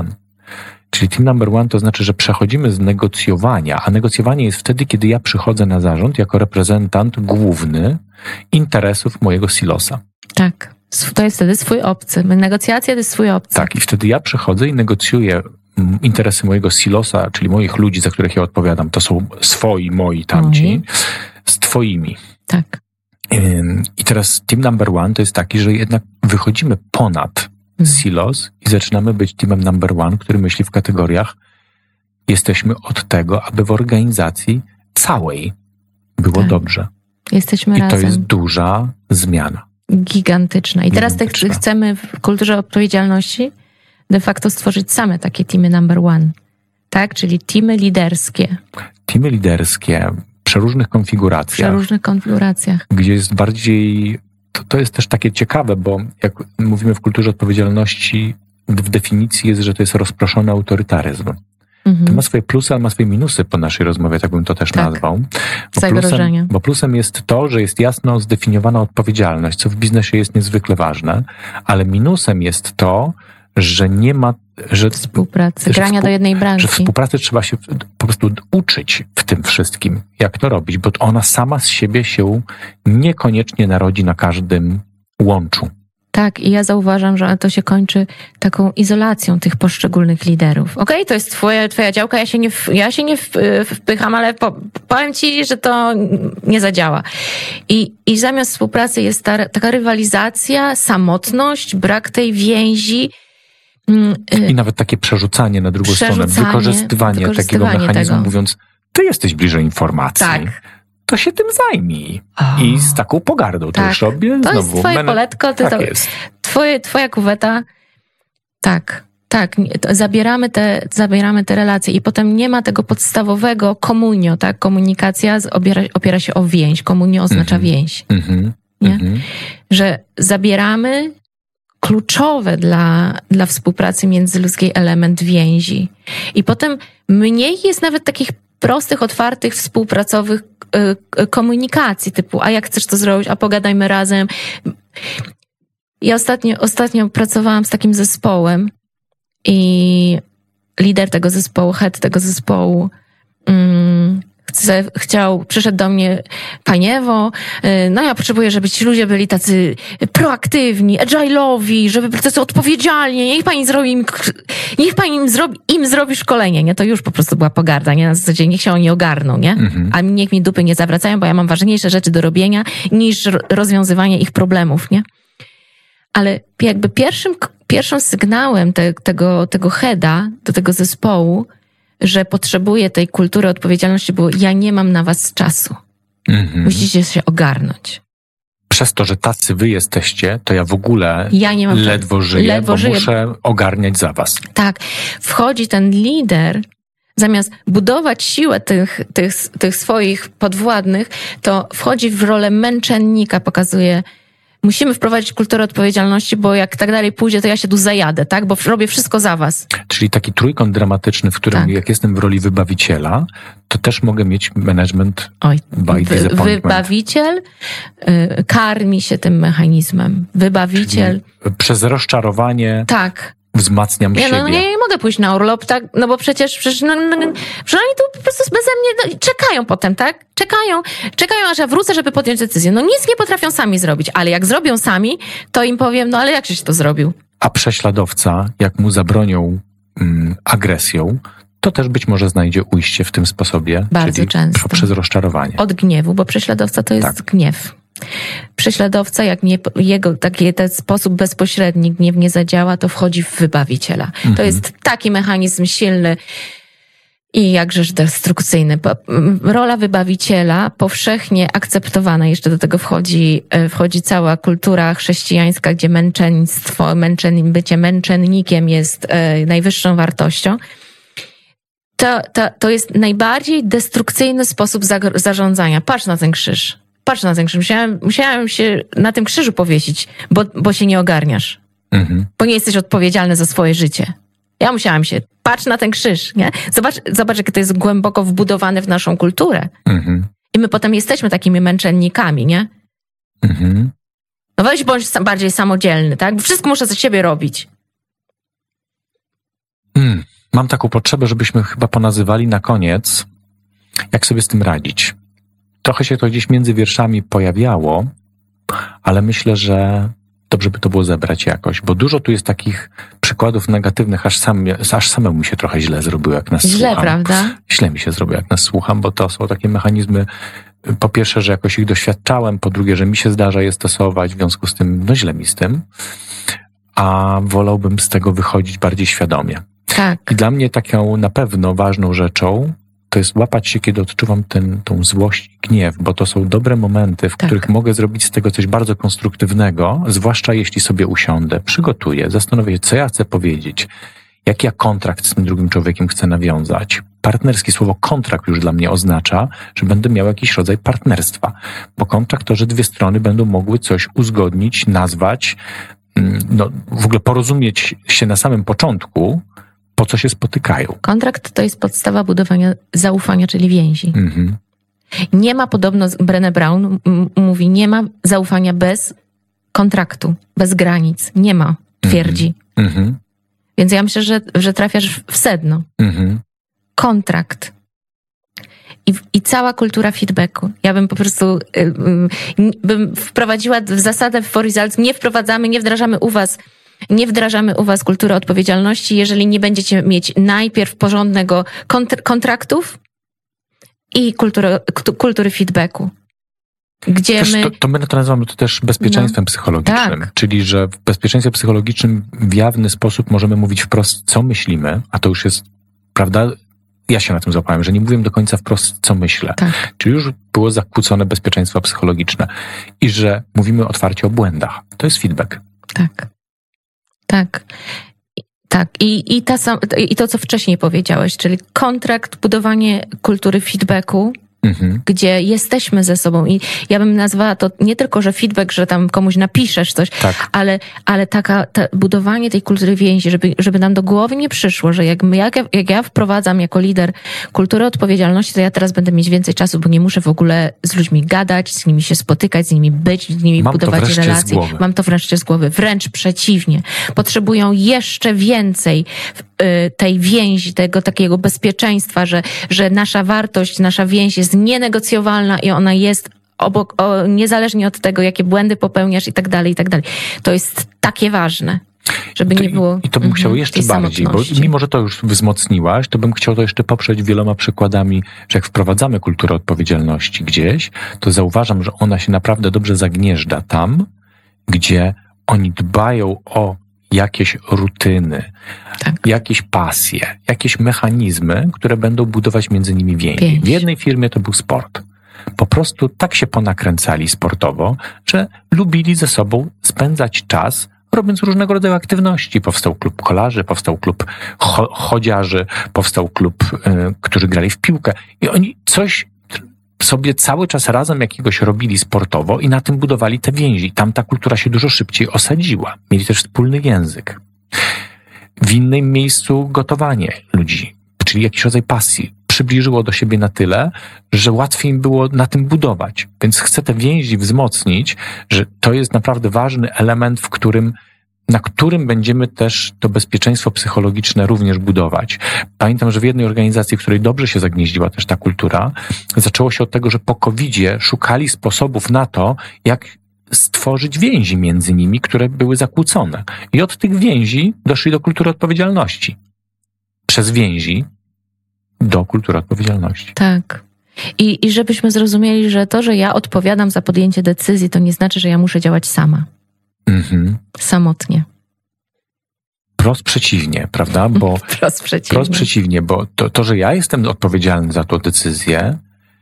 Czyli team number one to znaczy, że przechodzimy z negocjowania, a negocjowanie jest wtedy, kiedy ja przychodzę na zarząd jako reprezentant główny interesów mojego silosa. Tak, to jest wtedy swój obcy. Negocjacja to jest swój obcy. Tak, i wtedy ja przychodzę i negocjuję interesy mojego silosa, czyli moich ludzi, za których ja odpowiadam. To są swoi, moi, tamci, moi. z twoimi. Tak. I teraz team number one to jest taki, że jednak wychodzimy ponad silos i zaczynamy być teamem number one, który myśli w kategoriach jesteśmy od tego, aby w organizacji całej było tak. dobrze. Jesteśmy I razem. to jest duża zmiana. Gigantyczna. I teraz Gigantyczna. Te, chcemy w kulturze odpowiedzialności de facto stworzyć same takie teamy number one. Tak? Czyli teamy liderskie. Teamy liderskie w przeróżnych konfiguracjach. W przeróżnych konfiguracjach. Gdzie jest bardziej... To, to jest też takie ciekawe, bo jak mówimy w kulturze odpowiedzialności, w definicji jest, że to jest rozproszony autorytaryzm. Mhm. To ma swoje plusy, ale ma swoje minusy po naszej rozmowie, tak bym to też tak. nazwał. Bo plusem, bo plusem jest to, że jest jasno zdefiniowana odpowiedzialność, co w biznesie jest niezwykle ważne, ale minusem jest to, że nie ma... Że, współpracy, że grania współ, do jednej bramki. Że współpracy trzeba się po prostu uczyć w tym wszystkim, jak to robić, bo ona sama z siebie się niekoniecznie narodzi na każdym łączu. Tak, i ja zauważam, że to się kończy taką izolacją tych poszczególnych liderów. Okej, okay, to jest twoja, twoja działka, ja się nie, ja się nie wpycham, ale po, powiem ci, że to nie zadziała. I, i zamiast współpracy jest ta, taka rywalizacja, samotność, brak tej więzi. I nawet takie przerzucanie na drugą stronę, wykorzystywanie, wykorzystywanie takiego mechanizmu, tego. Mówiąc, ty jesteś bliżej informacji. Tak. To się tym zajmij. Oh. I z taką pogardą tak. to już robię. To znowu. jest twoje Mene... poletko, ty tak to... jest. Twoje, twoja kuweta. Tak, tak. Zabieramy te, zabieramy te relacje i potem nie ma tego podstawowego komunio, tak? Komunikacja opiera, opiera się o więź. Komunio oznacza mm-hmm. więź. Mm-hmm. Nie? Mm-hmm. Że zabieramy kluczowe dla, dla współpracy międzyludzkiej element więzi. I potem mniej jest nawet takich prostych, otwartych, współpracowych y, komunikacji typu, a jak chcesz to zrobić, a pogadajmy razem. Ja ostatnio, ostatnio pracowałam z takim zespołem i lider tego zespołu, head tego zespołu mm, chce, chciał, przyszedł do mnie, Pani Ewo, no ja potrzebuję, żeby ci ludzie byli tacy proaktywni, agile'owi, żeby byli tacy odpowiedzialni, niech pani zrobi im, niech pani im zrobi, im zrobi szkolenie, nie? To już po prostu była pogarda, nie? Na zasadzie niech się oni ogarną, nie? Mhm. A niech mi dupy nie zawracają, bo ja mam ważniejsze rzeczy do robienia niż rozwiązywanie ich problemów, nie? Ale jakby pierwszym, pierwszym sygnałem te, tego, tego heada do tego zespołu, że potrzebuję tej kultury odpowiedzialności, bo ja nie mam na was czasu. Mm-hmm. Musicie się ogarnąć. Przez to, że tacy wy jesteście, to ja w ogóle ja nie mam ledwo żyję, ledwo bo żyję. Muszę ogarniać za was. Tak. Wchodzi ten lider, zamiast budować siłę tych, tych, tych swoich podwładnych, to wchodzi w rolę męczennika, pokazuje, musimy wprowadzić kulturę odpowiedzialności, bo jak tak dalej pójdzie, to ja się tu zajadę, tak? Bo robię wszystko za was. Czyli taki trójkąt dramatyczny, w którym tak. jak jestem w roli wybawiciela, to też mogę mieć management Oj, by disappointment. Wybawiciel y, karmi się tym mechanizmem. Wybawiciel... Czyli przez rozczarowanie... Tak. Wzmacniam nie, siebie. No nie, nie mogę pójść na urlop, tak? No bo przecież, przecież no, no, że oni tu po prostu beze mnie no, czekają potem, tak? Czekają, czekają, aż ja wrócę, żeby podjąć decyzję. No nic nie potrafią sami zrobić, ale jak zrobią sami, to im powiem, no ale jak się to zrobił? A prześladowca, jak mu zabronią mm, agresją, to też być może znajdzie ujście w tym sposobie. Bardzo czyli często. Przez rozczarowanie. Od gniewu, bo prześladowca to jest tak. gniew. Prześladowca, jak nie, jego taki ten sposób bezpośredni gniew nie zadziała, to wchodzi w wybawiciela. Mhm. To jest taki mechanizm silny i jakżeż destrukcyjny. Rola wybawiciela powszechnie akceptowana, jeszcze do tego wchodzi, wchodzi cała kultura chrześcijańska, gdzie męczeństwo, męczen, bycie męczennikiem jest najwyższą wartością. To, to, to jest najbardziej destrukcyjny sposób zarządzania. Patrz na ten krzyż. Patrz na ten krzyż. Musiałem, musiałem się na tym krzyżu powiesić, bo, bo się nie ogarniasz. Mhm. Bo nie jesteś odpowiedzialny za swoje życie. Ja musiałam się. Patrz na ten krzyż, nie? Zobacz, zobacz, jak to jest głęboko wbudowane w naszą kulturę. Mhm. I my potem jesteśmy takimi męczennikami, nie? Mhm. No weź bądź bardziej samodzielny, tak? Bo wszystko muszę za siebie robić. Mm. mam taką potrzebę, żebyśmy chyba ponazywali na koniec, jak sobie z tym radzić. Trochę się to gdzieś między wierszami pojawiało, ale myślę, że dobrze by to było zebrać jakoś, bo dużo tu jest takich przykładów negatywnych, aż, sam, aż samemu mi się trochę źle zrobiło, jak nas źle, słucham. Źle, prawda? Źle mi się zrobiło, jak nas słucham, bo to są takie mechanizmy, po pierwsze, że jakoś ich doświadczałem, po drugie, że mi się zdarza je stosować, w związku z tym, no źle mi z tym, a wolałbym z tego wychodzić bardziej świadomie. Tak. I dla mnie taką na pewno ważną rzeczą to jest łapać się, kiedy odczuwam ten, tą złość i gniew, bo to są dobre momenty, w tak. których mogę zrobić z tego coś bardzo konstruktywnego, zwłaszcza jeśli sobie usiądę, przygotuję, zastanowię się, co ja chcę powiedzieć, jaki ja kontrakt z tym drugim człowiekiem chcę nawiązać. Partnerskie słowo kontrakt już dla mnie oznacza, że będę miał jakiś rodzaj partnerstwa, bo kontrakt to, że dwie strony będą mogły coś uzgodnić, nazwać, no w ogóle porozumieć się na samym początku, po co się spotykają. Kontrakt to jest podstawa budowania zaufania, czyli więzi. Mhm. Nie ma, podobno Brené Brown m- mówi, nie ma zaufania bez kontraktu, bez granic. Nie ma, twierdzi. Mhm. Więc ja myślę, że, że trafiasz w sedno. Mhm. Kontrakt. I, I cała kultura feedbacku. Ja bym po prostu y, y, bym wprowadziła w zasadę for results. Nie wprowadzamy, nie wdrażamy u was Nie wdrażamy u was kultury odpowiedzialności, jeżeli nie będziecie mieć najpierw porządnego kontr- kontraktów i kultury, kultury feedbacku. Gdzie też my... To, to my to nazywamy to też bezpieczeństwem no, psychologicznym. Tak. Czyli, że w bezpieczeństwie psychologicznym w jawny sposób możemy mówić wprost, co myślimy, a to już jest, prawda, ja się na tym złapałem, że nie mówię do końca wprost, co myślę. Tak. Czyli już było zakłócone bezpieczeństwo psychologiczne. I że mówimy otwarcie o błędach. To jest feedback. Tak. Tak. Tak. I, i, ta sam, i to, co wcześniej powiedziałeś, czyli kontrakt, budowanie kultury feedbacku, mhm. gdzie jesteśmy ze sobą. I ja bym nazwała to nie tylko, że feedback, że tam komuś napiszesz coś, tak. ale, ale taka, ta, budowanie tej kultury więzi, żeby, żeby nam do głowy nie przyszło, że jak, my, jak, jak ja wprowadzam jako lider kulturę odpowiedzialności, to ja teraz będę mieć więcej czasu, bo nie muszę w ogóle z ludźmi gadać, z nimi się spotykać, z nimi być, z nimi Mam budować relacje. Mam to wreszcie z głowy. Wręcz przeciwnie. Potrzebują jeszcze więcej tej więzi, tego takiego bezpieczeństwa, że, że nasza wartość, nasza więź jest nienegocjowalna i ona jest obok, o, niezależnie od tego, jakie błędy popełniasz i tak dalej, i tak dalej. To jest takie ważne, żeby to, nie było... I to bym mm, chciał jeszcze bardziej, bo mimo, że to już wzmocniłaś, to bym chciał to jeszcze poprzeć wieloma przykładami, że jak wprowadzamy kulturę odpowiedzialności gdzieś, to zauważam, że ona się naprawdę dobrze zagnieżdża tam, gdzie oni dbają o jakieś rutyny, tak. jakieś pasje, jakieś mechanizmy, które będą budować między nimi więzi. Pięć. W jednej firmie to był sport. Po prostu tak się ponakręcali sportowo, że lubili ze sobą spędzać czas, robiąc różnego rodzaju aktywności. Powstał klub kolarzy, powstał klub cho- chodziarzy, powstał klub, y, którzy grali w piłkę. I oni coś sobie cały czas razem jakiegoś robili sportowo i na tym budowali te więzi. Tam ta kultura się dużo szybciej osadziła. Mieli też wspólny język. W innym miejscu gotowanie ludzi, czyli jakiś rodzaj pasji, przybliżyło do siebie na tyle, że łatwiej im było na tym budować. Więc chcę te więzi wzmocnić, że to jest naprawdę ważny element, w którym na którym będziemy też to bezpieczeństwo psychologiczne również budować. Pamiętam, że w jednej organizacji, w której dobrze się zagnieździła też ta kultura, zaczęło się od tego, że po kowidzie szukali sposobów na to, jak stworzyć więzi między nimi, które były zakłócone. I od tych więzi doszli do kultury odpowiedzialności. Przez więzi do kultury odpowiedzialności. Tak. I, i żebyśmy zrozumieli, że to, że ja odpowiadam za podjęcie decyzji, to nie znaczy, że ja muszę działać sama. Mhm. Samotnie. Prost przeciwnie, prawda? Bo prost przeciwnie. Prost przeciwnie, bo to, to, że ja jestem odpowiedzialny za tą decyzję,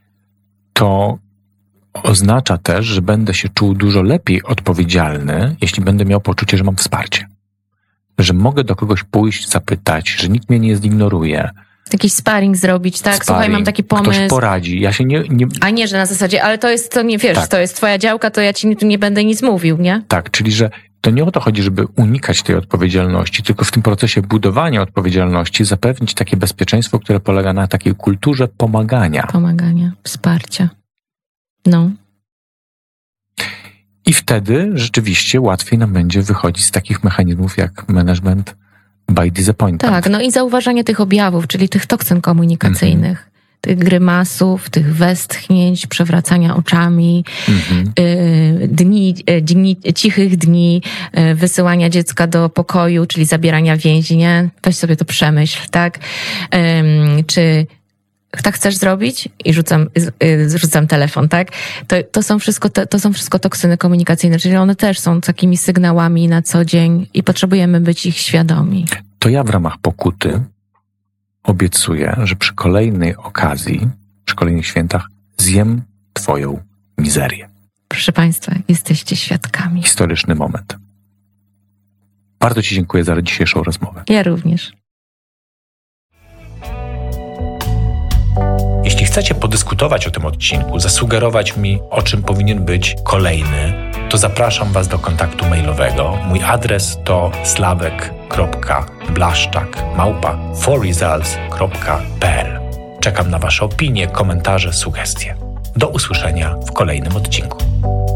to oznacza też, że będę się czuł dużo lepiej odpowiedzialny, jeśli będę miał poczucie, że mam wsparcie. Że mogę do kogoś pójść, zapytać, że nikt mnie nie zignoruje. Jakiś sparring zrobić, tak? Sparring. Słuchaj, mam taki pomysł. Ktoś poradzi. Ja się nie, nie... A nie, że na zasadzie, ale to jest, to nie wiesz, tak. to jest twoja działka, to ja ci tu nie będę nic mówił, nie? Tak, czyli że to nie o to chodzi, żeby unikać tej odpowiedzialności, tylko w tym procesie budowania odpowiedzialności zapewnić takie bezpieczeństwo, które polega na takiej kulturze pomagania. Pomagania, wsparcia. No. I wtedy rzeczywiście łatwiej nam będzie wychodzić z takich mechanizmów jak management by disappointment. Tak, no i zauważanie tych objawów, czyli tych toksyn komunikacyjnych. Mhm. Tych grymasów, tych westchnięć, przewracania oczami, mhm. y, dni, dni, cichych dni, y, wysyłania dziecka do pokoju, czyli zabierania więzi, nie? Weź sobie to przemyśl, tak? Y, czy tak chcesz zrobić? I rzucam, y, rzucam telefon, tak? To, to, są wszystko, to, to są wszystko toksyny komunikacyjne, czyli one też są takimi sygnałami na co dzień i potrzebujemy być ich świadomi. To ja w ramach pokuty obiecuję, że przy kolejnej okazji, przy kolejnych świętach zjem twoją mizerię. Proszę Państwa, jesteście świadkami. Historyczny moment. Bardzo Ci dziękuję za dzisiejszą rozmowę. Ja również. Jeśli chcecie podyskutować o tym odcinku, zasugerować mi, o czym powinien być kolejny, to zapraszam Was do kontaktu mailowego. Mój adres to slawek kropka blaszczak małpa for results kropka p l. Czekam na Wasze opinie, komentarze, sugestie. Do usłyszenia w kolejnym odcinku.